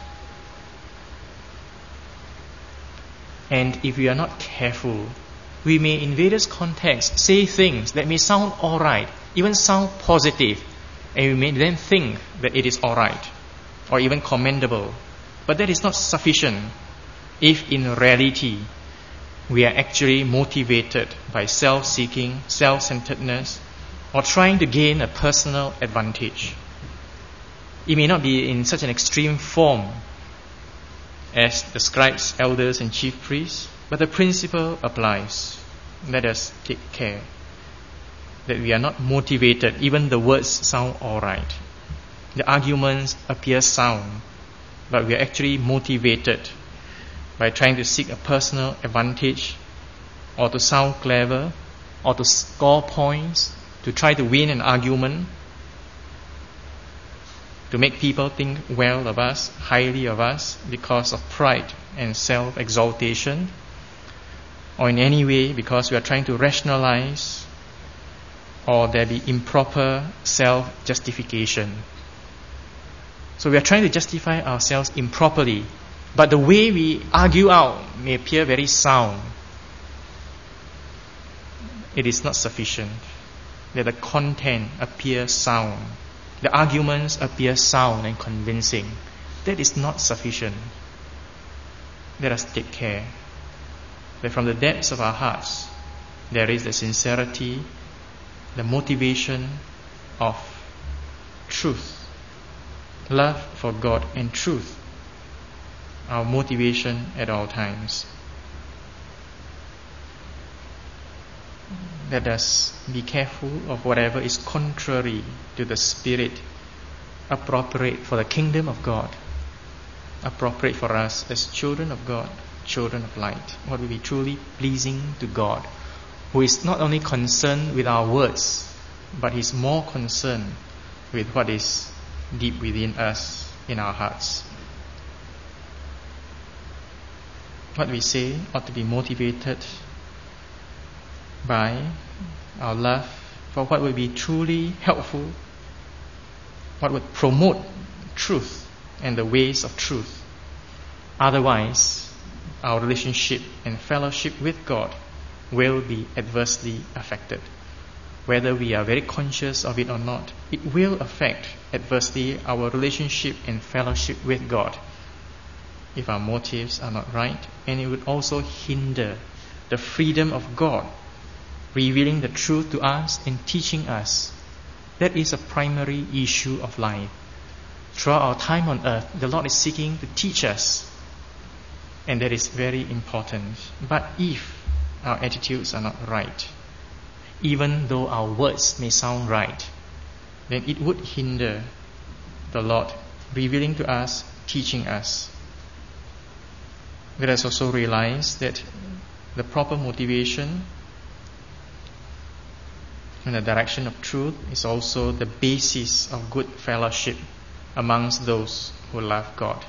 And if we are not careful, we may in various contexts say things that may sound alright, even sound positive, and we may then think that it is alright or even commendable. But that is not sufficient if in reality we are actually motivated by self-seeking, self-centeredness, or trying to gain a personal advantage. It may not be in such an extreme form as the scribes, elders, and chief priests, but the principle applies. Let us take care that we are not motivated, even the words sound alright. The arguments appear sound, but we are actually motivated by trying to seek a personal advantage, or to sound clever, or to score points, to try to win an argument, to make people think well of us, highly of us, because of pride and self-exaltation, or in any way because we are trying to rationalize, or there be improper self-justification. So we are trying to justify ourselves improperly, but the way we argue out may appear very sound. It is not sufficient that the content appears sound, the arguments appear sound and convincing. That is not sufficient. Let us take care that from the depths of our hearts there is the sincerity, the motivation of truth, love for God and truth, our motivation at all times. Let us be careful of whatever is contrary to the Spirit, appropriate for the kingdom of God, appropriate for us as children of God, children of light. What will be truly pleasing to God, who is not only concerned with our words, but is more concerned with what is deep within us, in our hearts. What we say ought to be motivated by our love for what would be truly helpful, what would promote truth and the ways of truth. Otherwise, our relationship and fellowship with God will be adversely affected. Whether we are very conscious of it or not, it will affect adversely our relationship and fellowship with God if our motives are not right, and it would also hinder the freedom of God revealing the truth to us and teaching us. That is a primary issue of life. Throughout our time on earth, the Lord is seeking to teach us, and that is very important. But if our attitudes are not right, even though our words may sound right, then it would hinder the Lord revealing to us, teaching us. Let us also realize that the proper motivation in the direction of truth is also the basis of good fellowship amongst those who love God.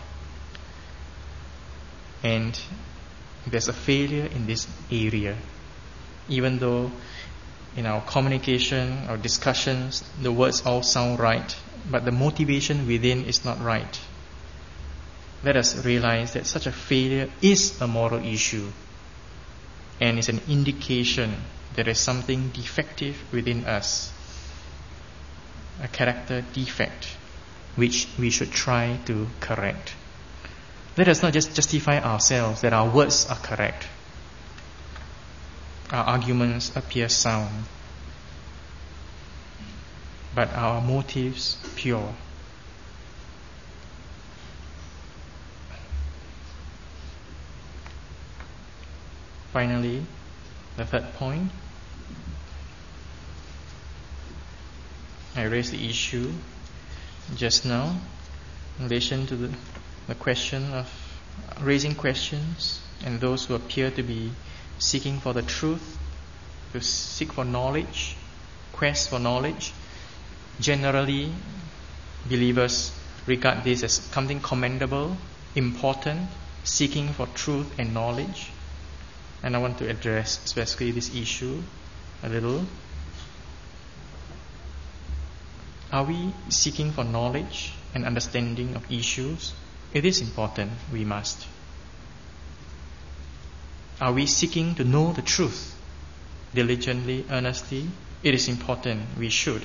And if there's a failure in this area, even though in our communication or discussions the words all sound right, but the motivation within is not right, let us realize that such a failure is a moral issue and is an indication there is something defective within us, a character defect which we should try to correct. Let us not just justify ourselves that our words are correct, our arguments appear sound, but our motives pure. Finally, the third point, I raised the issue just now in relation to the, the question of raising questions and those who appear to be seeking for the truth, to seek for knowledge, quest for knowledge. Generally, believers regard this as something commendable, important, seeking for truth and knowledge. And I want to address specifically this issue a little. Are we seeking for knowledge and understanding of issues? It is important, we must. Are we seeking to know the truth diligently, earnestly? It is important, we should.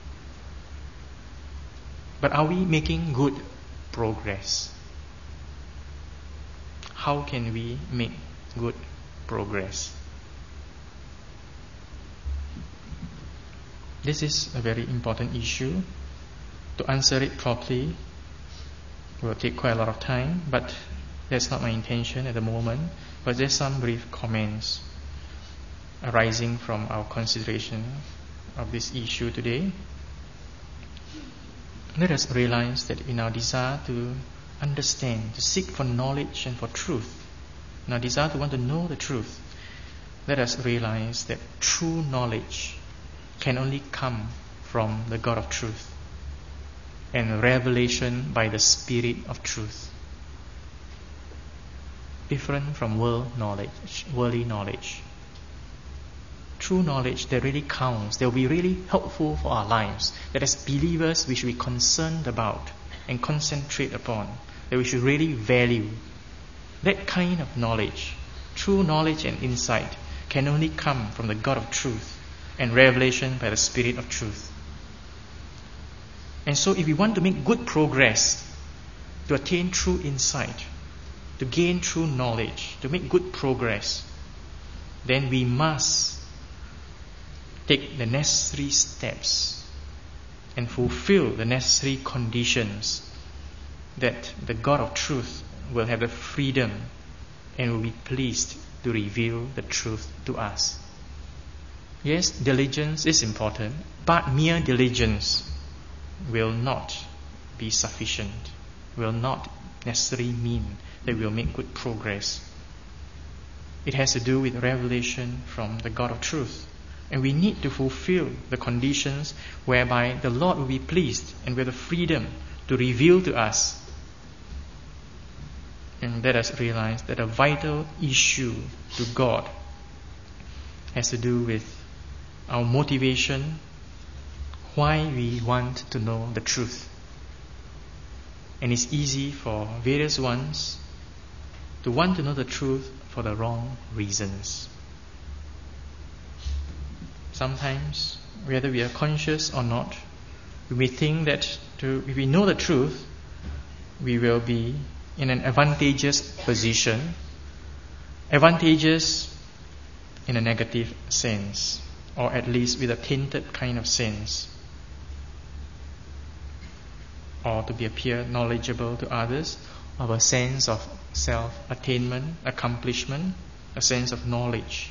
But are we making good progress? How can we make good progress? This is a very important issue. To answer it properly will take quite a lot of time, but that's not my intention at the moment. But there's some brief comments arising from our consideration of this issue today. Let us realize that in our desire to understand, to seek for knowledge and for truth, in our desire to want to know the truth, let us realize that true knowledge can only come from the God of truth and revelation by the Spirit of truth. Different from world knowledge, worldly knowledge. True knowledge that really counts, that will be really helpful for our lives, that as believers we should be concerned about and concentrate upon, that we should really value. That kind of knowledge, true knowledge and insight, can only come from the God of truth and revelation by the Spirit of truth. And so if we want to make good progress, to attain true insight, to gain true knowledge, to make good progress, then we must take the necessary steps and fulfill the necessary conditions that the God of truth will have the freedom and will be pleased to reveal the truth to us. Yes, diligence is important, but mere diligence will not be sufficient, will not necessarily mean that we will make good progress. It has to do with revelation from the God of truth. And we need to fulfill the conditions whereby the Lord will be pleased and with the freedom to reveal to us. And let us realize that a vital issue to God has to do with our motivation, why we want to know the truth. And it's easy for various ones to want to know the truth for the wrong reasons. Sometimes, whether we are conscious or not, we may think that to, if we know the truth, we will be in an advantageous position. Advantageous in a negative sense, or at least with a tainted kind of sense. Or to be appear knowledgeable to others, of a sense of self-attainment, accomplishment, a sense of knowledge.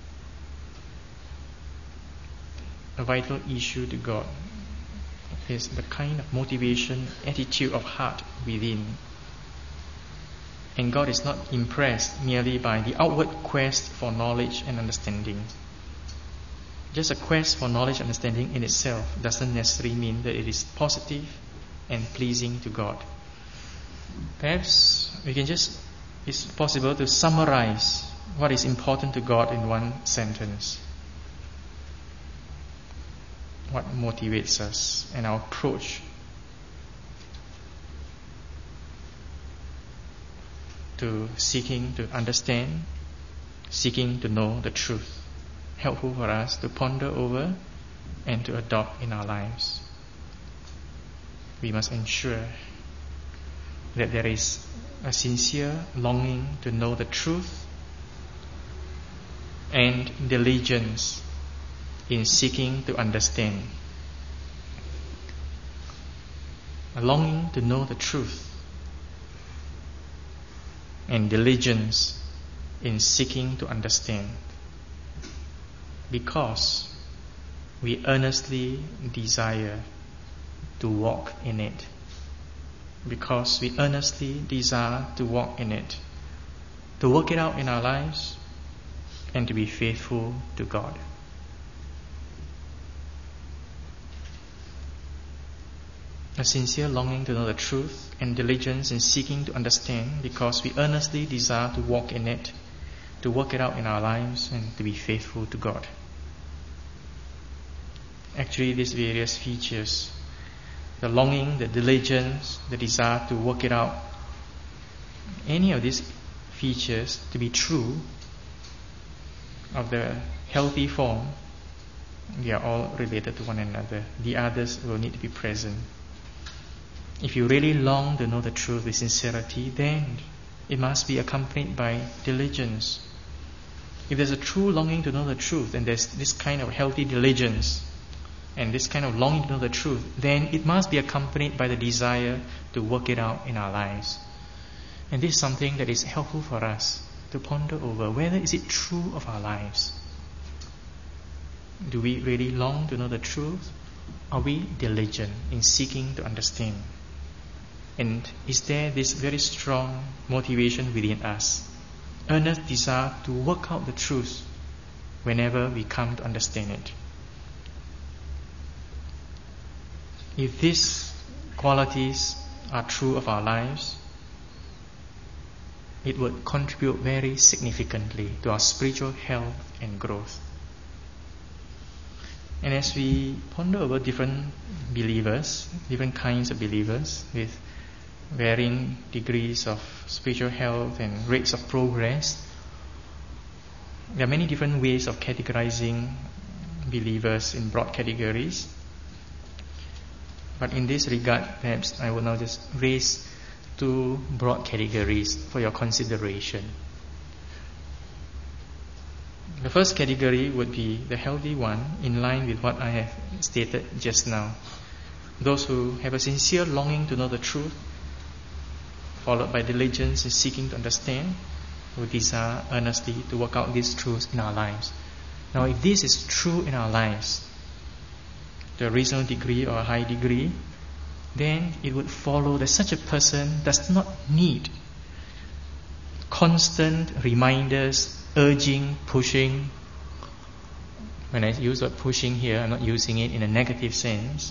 A vital issue to God is the kind of motivation, attitude of heart within. And God is not impressed merely by the outward quest for knowledge and understanding. Just a quest for knowledge and understanding in itself doesn't necessarily mean that it is positive and pleasing to God. Perhaps we can just, it's possible to summarize what is important to God in one sentence. What motivates us and our approach to seeking to understand, seeking to know the truth. Helpful for us to ponder over and to adopt in our lives. We must ensure that there is a sincere longing to know the truth and diligence in seeking to understand. A longing to know the truth and diligence in seeking to understand, because we earnestly desire to walk in it. Because we earnestly desire to walk in it, to work it out in our lives, and to be faithful to God. A sincere longing to know the truth and diligence in seeking to understand, because we earnestly desire to walk in it, to work it out in our lives, and to be faithful to God. Actually, these various features the longing, the diligence, the desire to work it out, any of these features to be true of the healthy form, we are all related to one another. The others will need to be present. If you really long to know the truth with sincerity, then it must be accompanied by diligence. If there's a true longing to know the truth, and there's this kind of healthy diligence, and this kind of longing to know the truth, then it must be accompanied by the desire to work it out in our lives. And this is something that is helpful for us to ponder over. Whether is it true of our lives? Do we really long to know the truth? Are we diligent in seeking to understand? And is there this very strong motivation within us, earnest desire to work out the truth whenever we come to understand it? If these qualities are true of our lives, it would contribute very significantly to our spiritual health and growth. And as we ponder over different believers, different kinds of believers with varying degrees of spiritual health and rates of progress, there are many different ways of categorizing believers in broad categories. But in this regard, perhaps I will now just raise two broad categories for your consideration. The first category would be the healthy one, in line with what I have stated just now. Those who have a sincere longing to know the truth, followed by diligence in seeking to understand, who desire earnestly to work out these truths in our lives. Now, if this is true in our lives, to a reasonable degree or a high degree, then it would follow that such a person does not need constant reminders, urging, pushing. When I use the word pushing here, I'm not using it in a negative sense.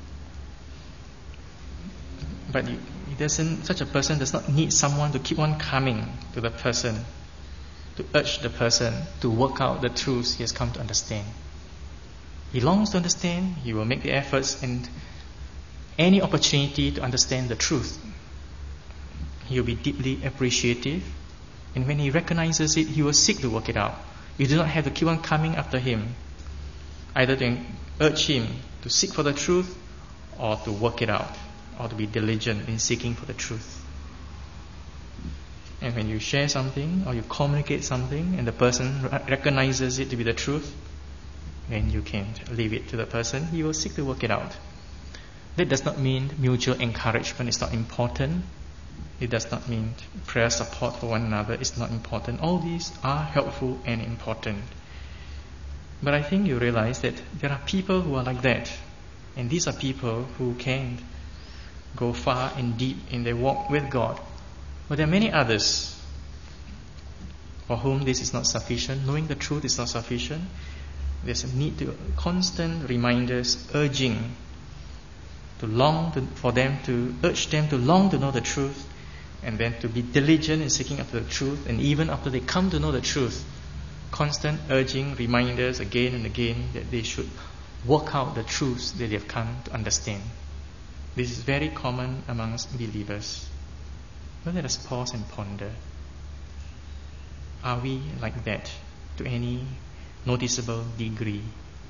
But it doesn't, such a person does not need someone to keep on coming to the person, to urge the person to work out the truths he has come to understand. He longs to understand, he will make the efforts, and any opportunity to understand the truth, he will be deeply appreciative, and when he recognizes it, he will seek to work it out. You do not have to keep on coming after him, either to urge him to seek for the truth or to work it out, or to be diligent in seeking for the truth. And when you share something or you communicate something and the person recognizes it to be the truth, then you can leave it to the person. He will seek to work it out. That does not mean mutual encouragement is not important. It does not mean prayer support for one another is not important. All these are helpful and important. But I think you realize that there are people who are like that. And these are people who can go far and deep in their walk with God. But there are many others for whom this is not sufficient. Knowing the truth is not sufficient. There's a need to constant reminders, urging to long to, for them to urge them to long to know the truth, and then to be diligent in seeking after the truth. And even after they come to know the truth, constant urging, reminders again and again that they should work out the truths that they have come to understand. This is very common amongst believers. But let us pause and ponder. Are we like that to any noticeable degree?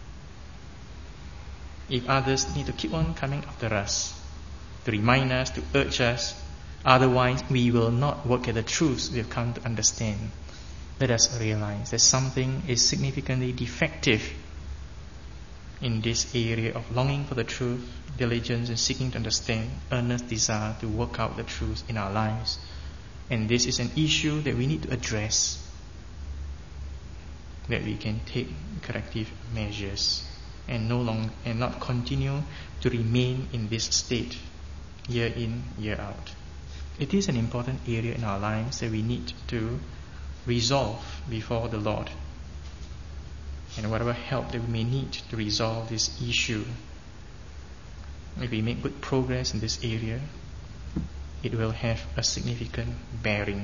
If others need to keep on coming after us, to remind us, to urge us, otherwise we will not work at the truths we have come to understand, let us realize that something is significantly defective in this area of longing for the truth, diligence in seeking to understand, earnest desire to work out the truth in our lives. And this is an issue that we need to address, that we can take corrective measures and no long and not continue to remain in this state year in, year out. It is an important area in our lives that we need to resolve before the Lord. And whatever help that we may need to resolve this issue, if we make good progress in this area, it will have a significant bearing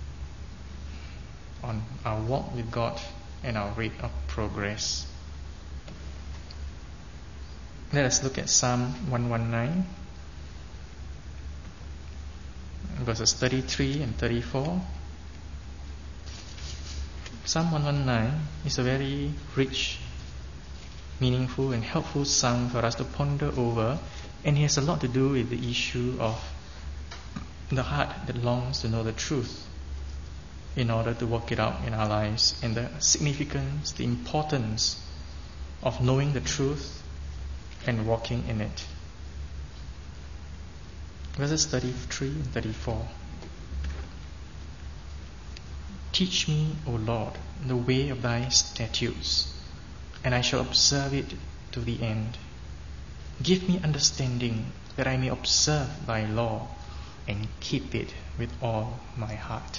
on our walk with God and our rate of progress. Let us look at Psalm one nineteen, verses thirty-three and thirty-four. Psalm one nineteen is a very rich, meaningful and helpful psalm for us to ponder over, and it has a lot to do with the issue of the heart that longs to know the truth in order to work it out in our lives, and the significance, the importance of knowing the truth and walking in it. Verses thirty-three and thirty-four. Teach me, O Lord, the way of thy statutes, and I shall observe it to the end. Give me understanding, that I may observe thy law and keep it with all my heart.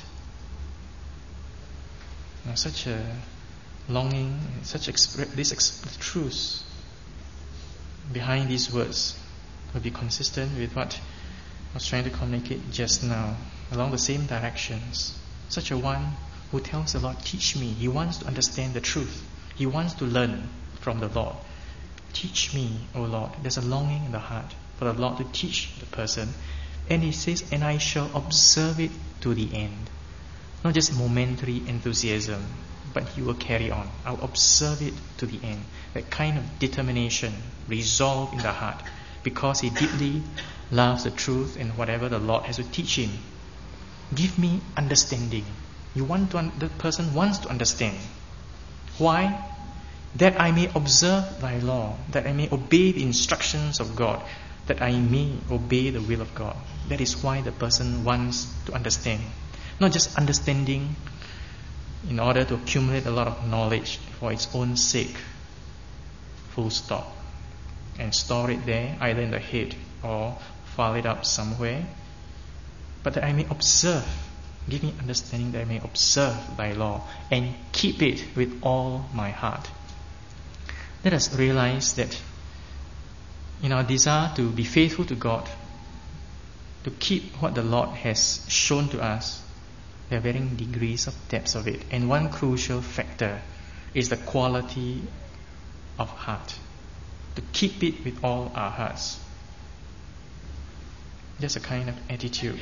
Now, such a longing, such expre- this exp- truth behind these words will be consistent with what I was trying to communicate just now, along the same directions. Such a one who tells the Lord, teach me. He wants to understand the truth. He wants to learn from the Lord. Teach me, O Lord. There's a longing in the heart for the Lord to teach the person. And he says, and I shall observe it to the end. Not just momentary enthusiasm, but he will carry on. I'll observe it to the end. That kind of determination, resolve in the heart, because he deeply loves the truth and whatever the Lord has to teach him. Give me understanding. You want to un- the person wants to understand. Why? That I may observe thy law, that I may obey the instructions of God, that I may obey the will of God. That is why the person wants to understand. Not just understanding in order to accumulate a lot of knowledge for its own sake, full stop, and store it there either in the head or file it up somewhere, but that I may observe. Give me understanding that I may observe thy law and keep it with all my heart. Let us realize that in our desire to be faithful to God, to keep what the Lord has shown to us, there are varying degrees of depths of it. And one crucial factor is the quality of heart. To keep it with all our hearts. There's a kind of attitude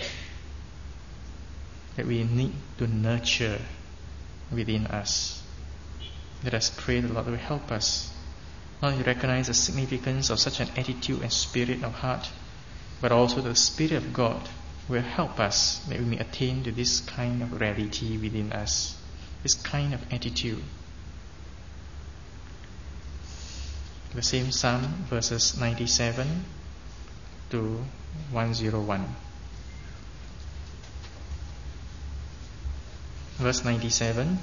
that we need to nurture within us. Let us pray the Lord will help us not only recognize the significance of such an attitude and spirit of heart, but also the Spirit of God will help us that we may attain to this kind of reality within us, this kind of attitude. The same Psalm, verses ninety-seven to one oh one. Verse ninety-seven.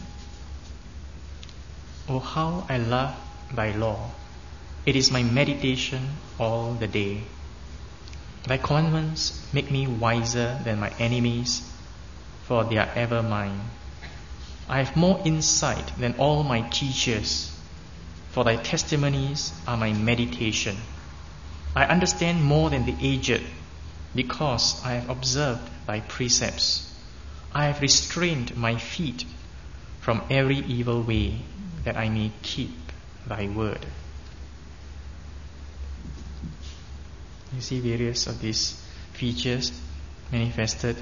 Oh, how I love thy law! It is my meditation all the day. Thy commandments make me wiser than my enemies, for they are ever mine. I have more insight than all my teachers, for thy testimonies are my meditation. I understand more than the aged, because I have observed thy precepts. I have restrained my feet from every evil way, that I may keep thy word. You see various of these features manifested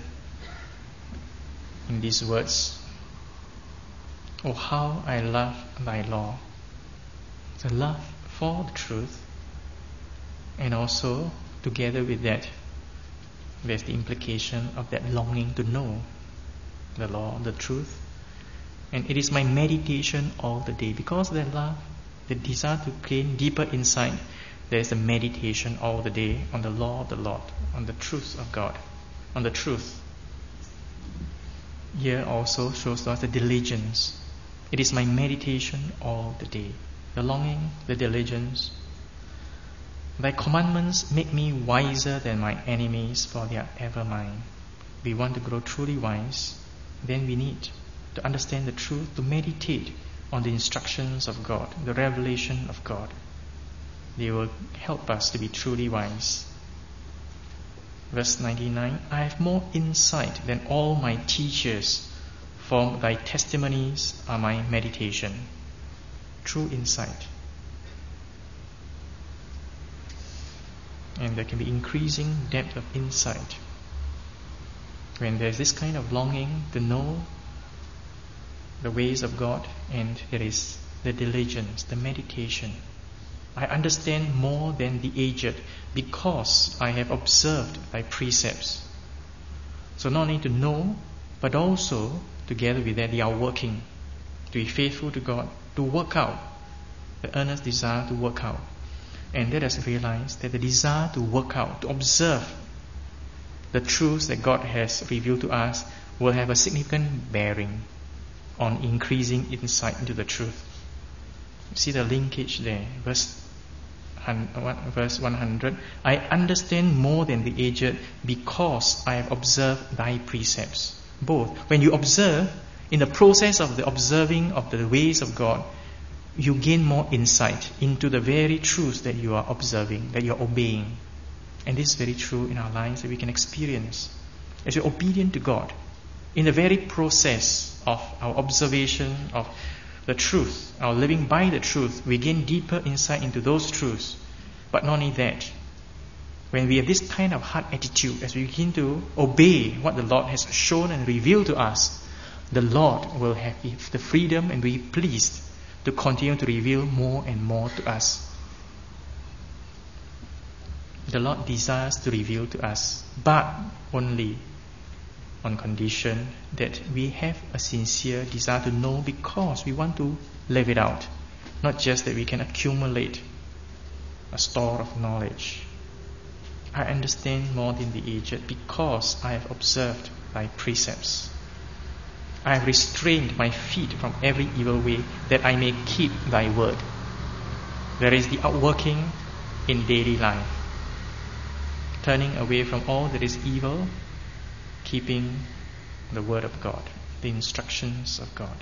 in these words. Oh, how I love thy law. The love for the truth, and also together with that there's the implication of that longing to know the law, the truth. And it is my meditation all the day. Because of that love, the desire to gain deeper insight, there is a meditation all the day on the law of the Lord, on the truth of God, on the truth. Here also shows to us the diligence. It is my meditation all the day. The longing, the diligence. Thy commandments make me wiser than my enemies, for they are ever mine. We want to grow truly wise, then we need to understand the truth, to meditate on the instructions of God, the revelation of God. They will help us to be truly wise. Verse ninety-nine, I have more insight than all my teachers, for thy testimonies are my meditation. True insight. And there can be increasing depth of insight when there's this kind of longing to know the ways of God, and there is the diligence, the meditation. I understand more than the aged because I have observed thy precepts. So not only to know, but also together with that they are working to be faithful to God, to work out the earnest desire to work out. And let us realize that the desire to work out, to observe the truths that God has revealed to us, will have a significant bearing on increasing insight into the truth. You see the linkage there, verse verse one hundred. I understand more than the aged because I have observed thy precepts. Both. When you observe, in the process of the observing of the ways of God, you gain more insight into the very truths that you are observing, that you are obeying. And this is very true in our lives that we can experience. As we are obedient to God, in the very process of our observation of the truth, our living by the truth, we gain deeper insight into those truths. But not only that, when we have this kind of heart attitude, as we begin to obey what the Lord has shown and revealed to us, the Lord will have the freedom and be pleased to continue to reveal more and more to us. The Lord desires to reveal to us, but only on condition that we have a sincere desire to know, because we want to live it out, not just that we can accumulate a store of knowledge. I understand more than the aged because I have observed thy precepts. I have restrained my feet from every evil way, that I may keep thy word. There is the outworking in daily life, turning away from all that is evil, keeping the word of God, the instructions of God.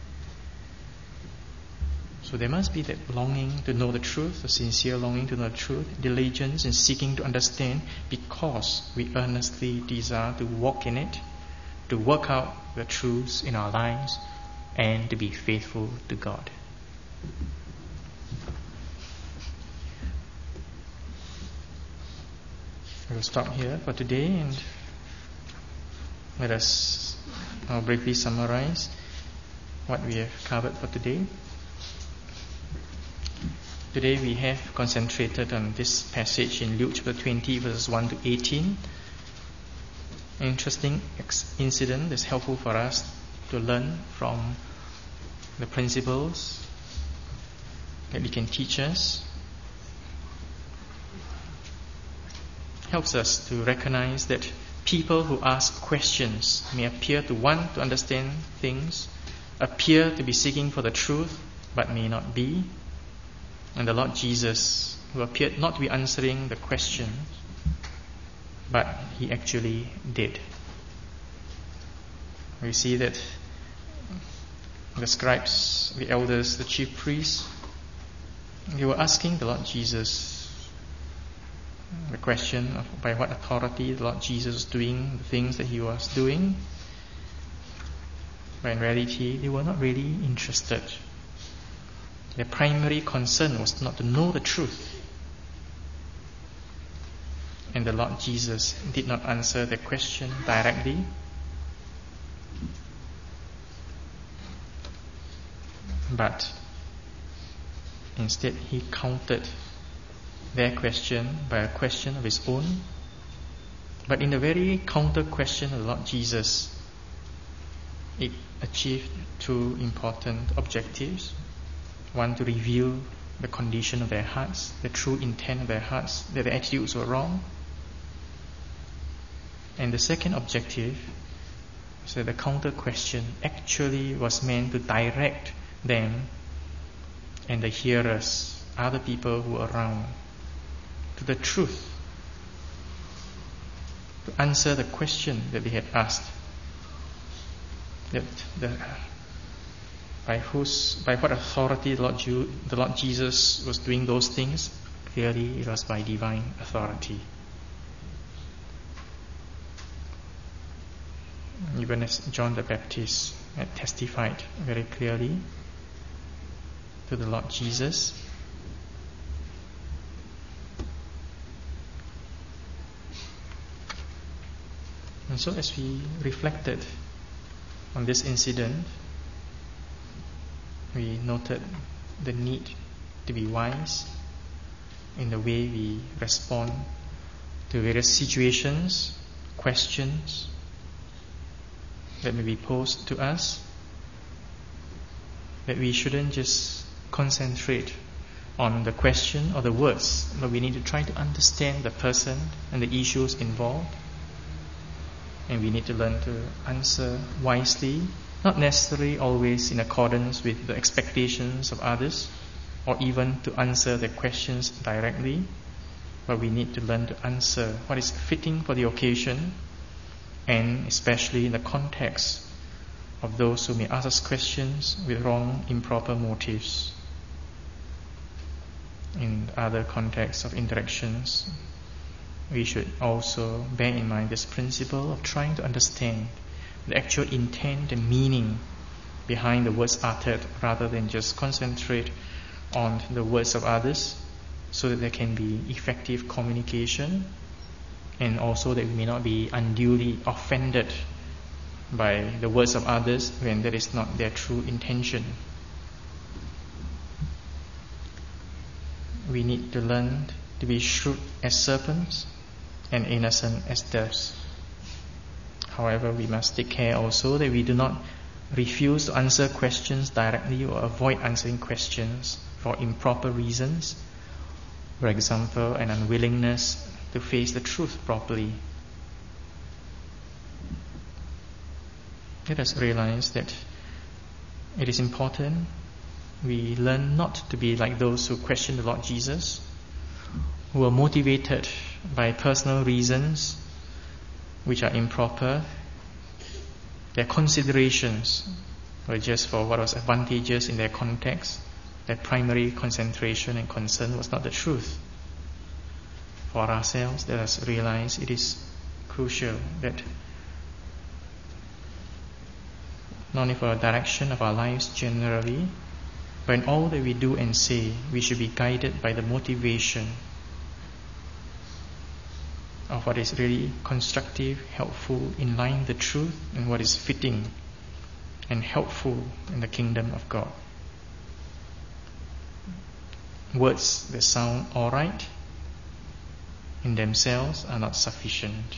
So there must be that longing to know the truth, a sincere longing to know the truth, diligence in seeking to understand, because we earnestly desire to walk in it, to work out the truths in our lives, and to be faithful to God. I will stop here for today, and let us now briefly summarize what we have covered for today. Today we have concentrated on this passage in Luke chapter twenty, verses one to eighteen. An interesting ex- incident that's helpful for us to learn from the principles that it can teach us. Helps us to recognize that people who ask questions may appear to want to understand things, appear to be seeking for the truth, but may not be. And the Lord Jesus, who appeared not to be answering the questions, but he actually did. We see that the scribes, the elders, the chief priests, they were asking the Lord Jesus the question of by what authority the Lord Jesus was doing the things that he was doing. But in reality, they were not really interested. Their primary concern was not to know the truth. And the Lord Jesus did not answer the question directly. But instead he countered their question by a question of his own. But in the very counter question of the Lord Jesus, it achieved two important objectives. One, to reveal the condition of their hearts, the true intent of their hearts, that their attitudes were wrong. And the second objective is that the counter question actually was meant to direct them and the hearers, other people who were around, to the truth, to answer the question that they had asked. That the By whose, by what authority the Lord, Jew, the Lord Jesus was doing those things? Clearly, it was by divine authority. Even as John the Baptist had testified very clearly to the Lord Jesus, And so as we reflected on this incident, we noted the need to be wise in the way we respond to various situations, questions that may be posed to us, that we shouldn't just concentrate on the question or the words, but we need to try to understand the person and the issues involved. And we need to learn to answer wisely, not necessarily always in accordance with the expectations of others, or even to answer the questions directly, but we need to learn to answer what is fitting for the occasion, and especially in the context of those who may ask us questions with wrong, improper motives. In other contexts of interactions, we should also bear in mind this principle of trying to understand the actual intent and meaning behind the words uttered, rather than just concentrate on the words of others, so that there can be effective communication, and also that we may not be unduly offended by the words of others when that is not their true intention. We need to learn to be shrewd as serpents and innocent as doves. However, we must take care also that we do not refuse to answer questions directly or avoid answering questions for improper reasons. For example, an unwillingness to face the truth properly. Let us realize that it is important we learn not to be like those who question the Lord Jesus, who are motivated by personal reasons which are improper. Their considerations were just for what was advantageous in their context. Their primary concentration and concern was not the truth. For ourselves, let us realize it is crucial that not only for the direction of our lives generally, but in all that we do and say, we should be guided by the motivation of what is really constructive, helpful, in line with the truth, and what is fitting and helpful in the kingdom of God. Words that sound alright in themselves are not sufficient.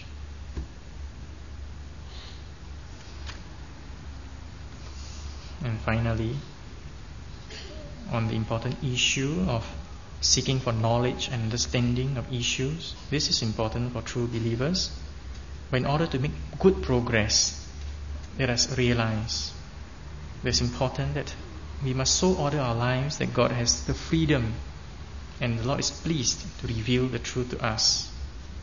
And finally, on the important issue of seeking for knowledge and understanding of issues, this is important for true believers. But in order to make good progress, let us realize that it's important that we must so order our lives that God has the freedom and the Lord is pleased to reveal the truth to us.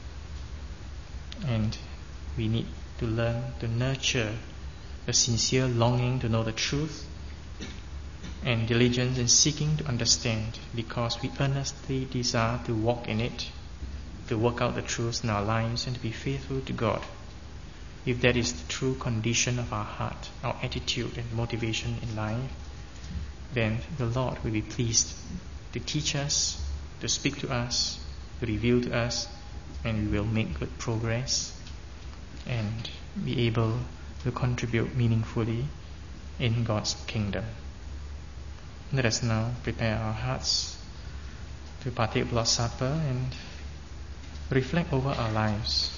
And we need to learn to nurture the sincere longing to know the truth and diligence in seeking to understand, because we earnestly desire to walk in it, to work out the truths in our lives and to be faithful to God. If that is the true condition of our heart, our attitude and motivation in life, then the Lord will be pleased to teach us, to speak to us, to reveal to us, and we will make good progress and be able to contribute meaningfully in God's kingdom. Let us now prepare our hearts to partake of Lord's Supper and reflect over our lives.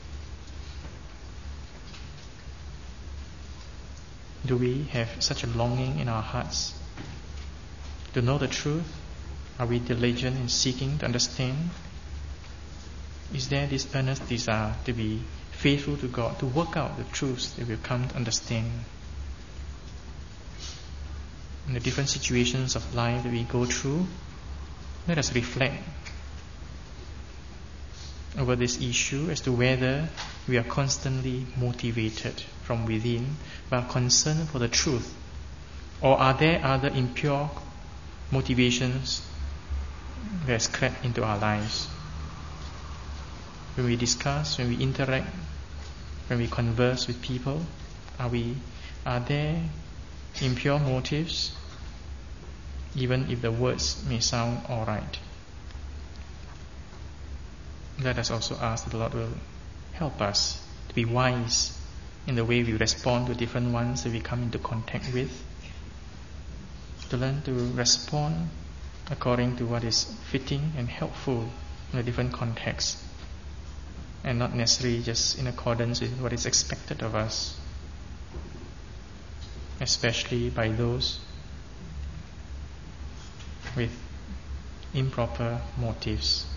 Do we have such a longing in our hearts to know the truth? Are we diligent in seeking to understand? Is there this earnest desire to be faithful to God, to work out the truths that we've come to understand? In the different situations of life that we go through, let us reflect over this issue as to whether we are constantly motivated from within by a concern for the truth, or are there other impure motivations that has crept into our lives. When we discuss, when we interact, when we converse with people, are we are there impure motives, even if the words may sound alright? Let us also ask that the Lord will help us to to be wise in the way we respond to different ones that we come into contact with, to learn to respond according to what is fitting and helpful in a different context, and not necessarily just in accordance with what is expected of us, especially by those with improper motives.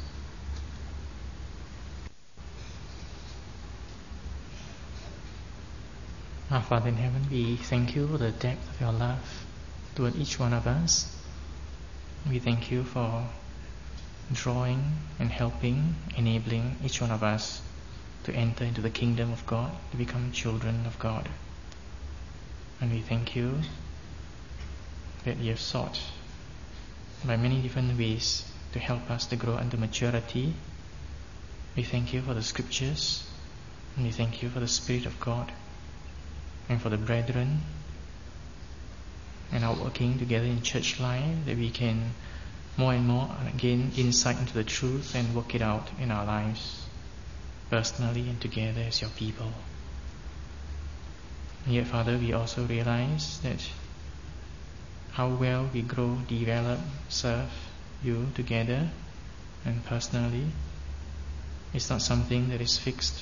Our Father in heaven, we thank you for the depth of your love toward each one of us. We thank you for drawing and helping, enabling each one of us to enter into the kingdom of God, to become children of God. And we thank you that you have sought by many different ways to help us to grow unto maturity. We thank you for the scriptures, and we thank you for the Spirit of God, and for the brethren, and our working together in church life, that we can more and more gain insight into the truth and work it out in our lives, personally and together as your people. And yet, Father, we also realize that how well we grow, develop, serve you together and personally is not something that is fixed,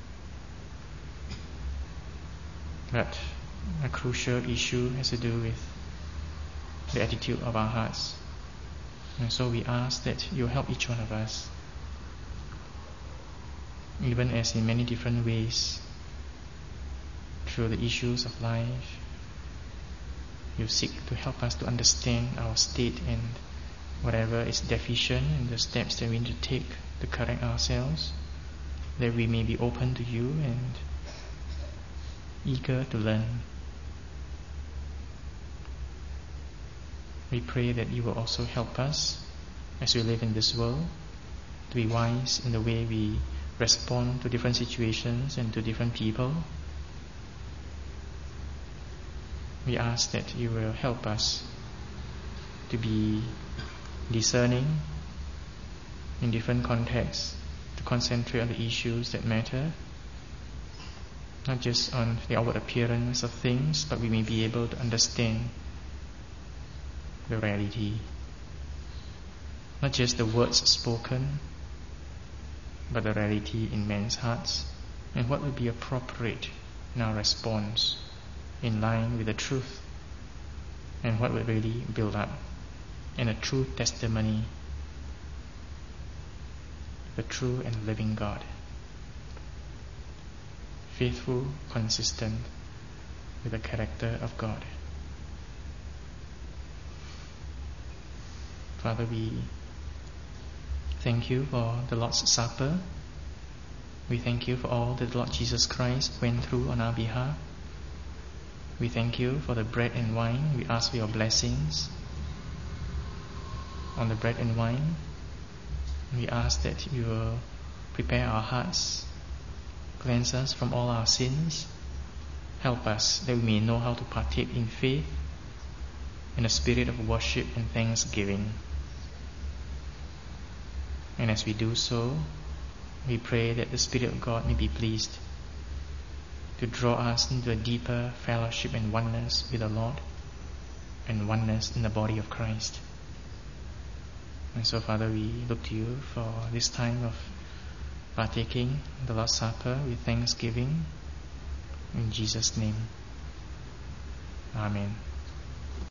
but a crucial issue has to do with the attitude of our hearts. And so we ask that you help each one of us, even as in many different ways, through the issues of life, you seek to help us to understand our state and whatever is deficient and the steps that we need to take to correct ourselves, that we may be open to you and eager to learn. We pray that you will also help us as we live in this world to be wise in the way we respond to different situations and to different people. We ask that you will help us to be discerning in different contexts, to concentrate on the issues that matter, not just on the outward appearance of things, but we may be able to understand the reality, not just the words spoken, but the reality in men's hearts, and what would be appropriate in our response in line with the truth, and what would really build up in a true testimony, the true and living God, faithful, consistent with the character of God. Father, we thank you for the Lord's Supper. We thank you for all that the Lord Jesus Christ went through on our behalf. We thank you for the bread and wine. We ask for your blessings on the bread and wine. We ask that you will prepare our hearts, cleanse us from all our sins. Help us that we may know how to partake in faith, in a spirit of worship and thanksgiving. And as we do so, we pray that the Spirit of God may be pleased to draw us into a deeper fellowship and oneness with the Lord, and oneness in the body of Christ. And so, Father, we look to you for this time of partaking the Lord's Supper with thanksgiving. In Jesus' name, Amen.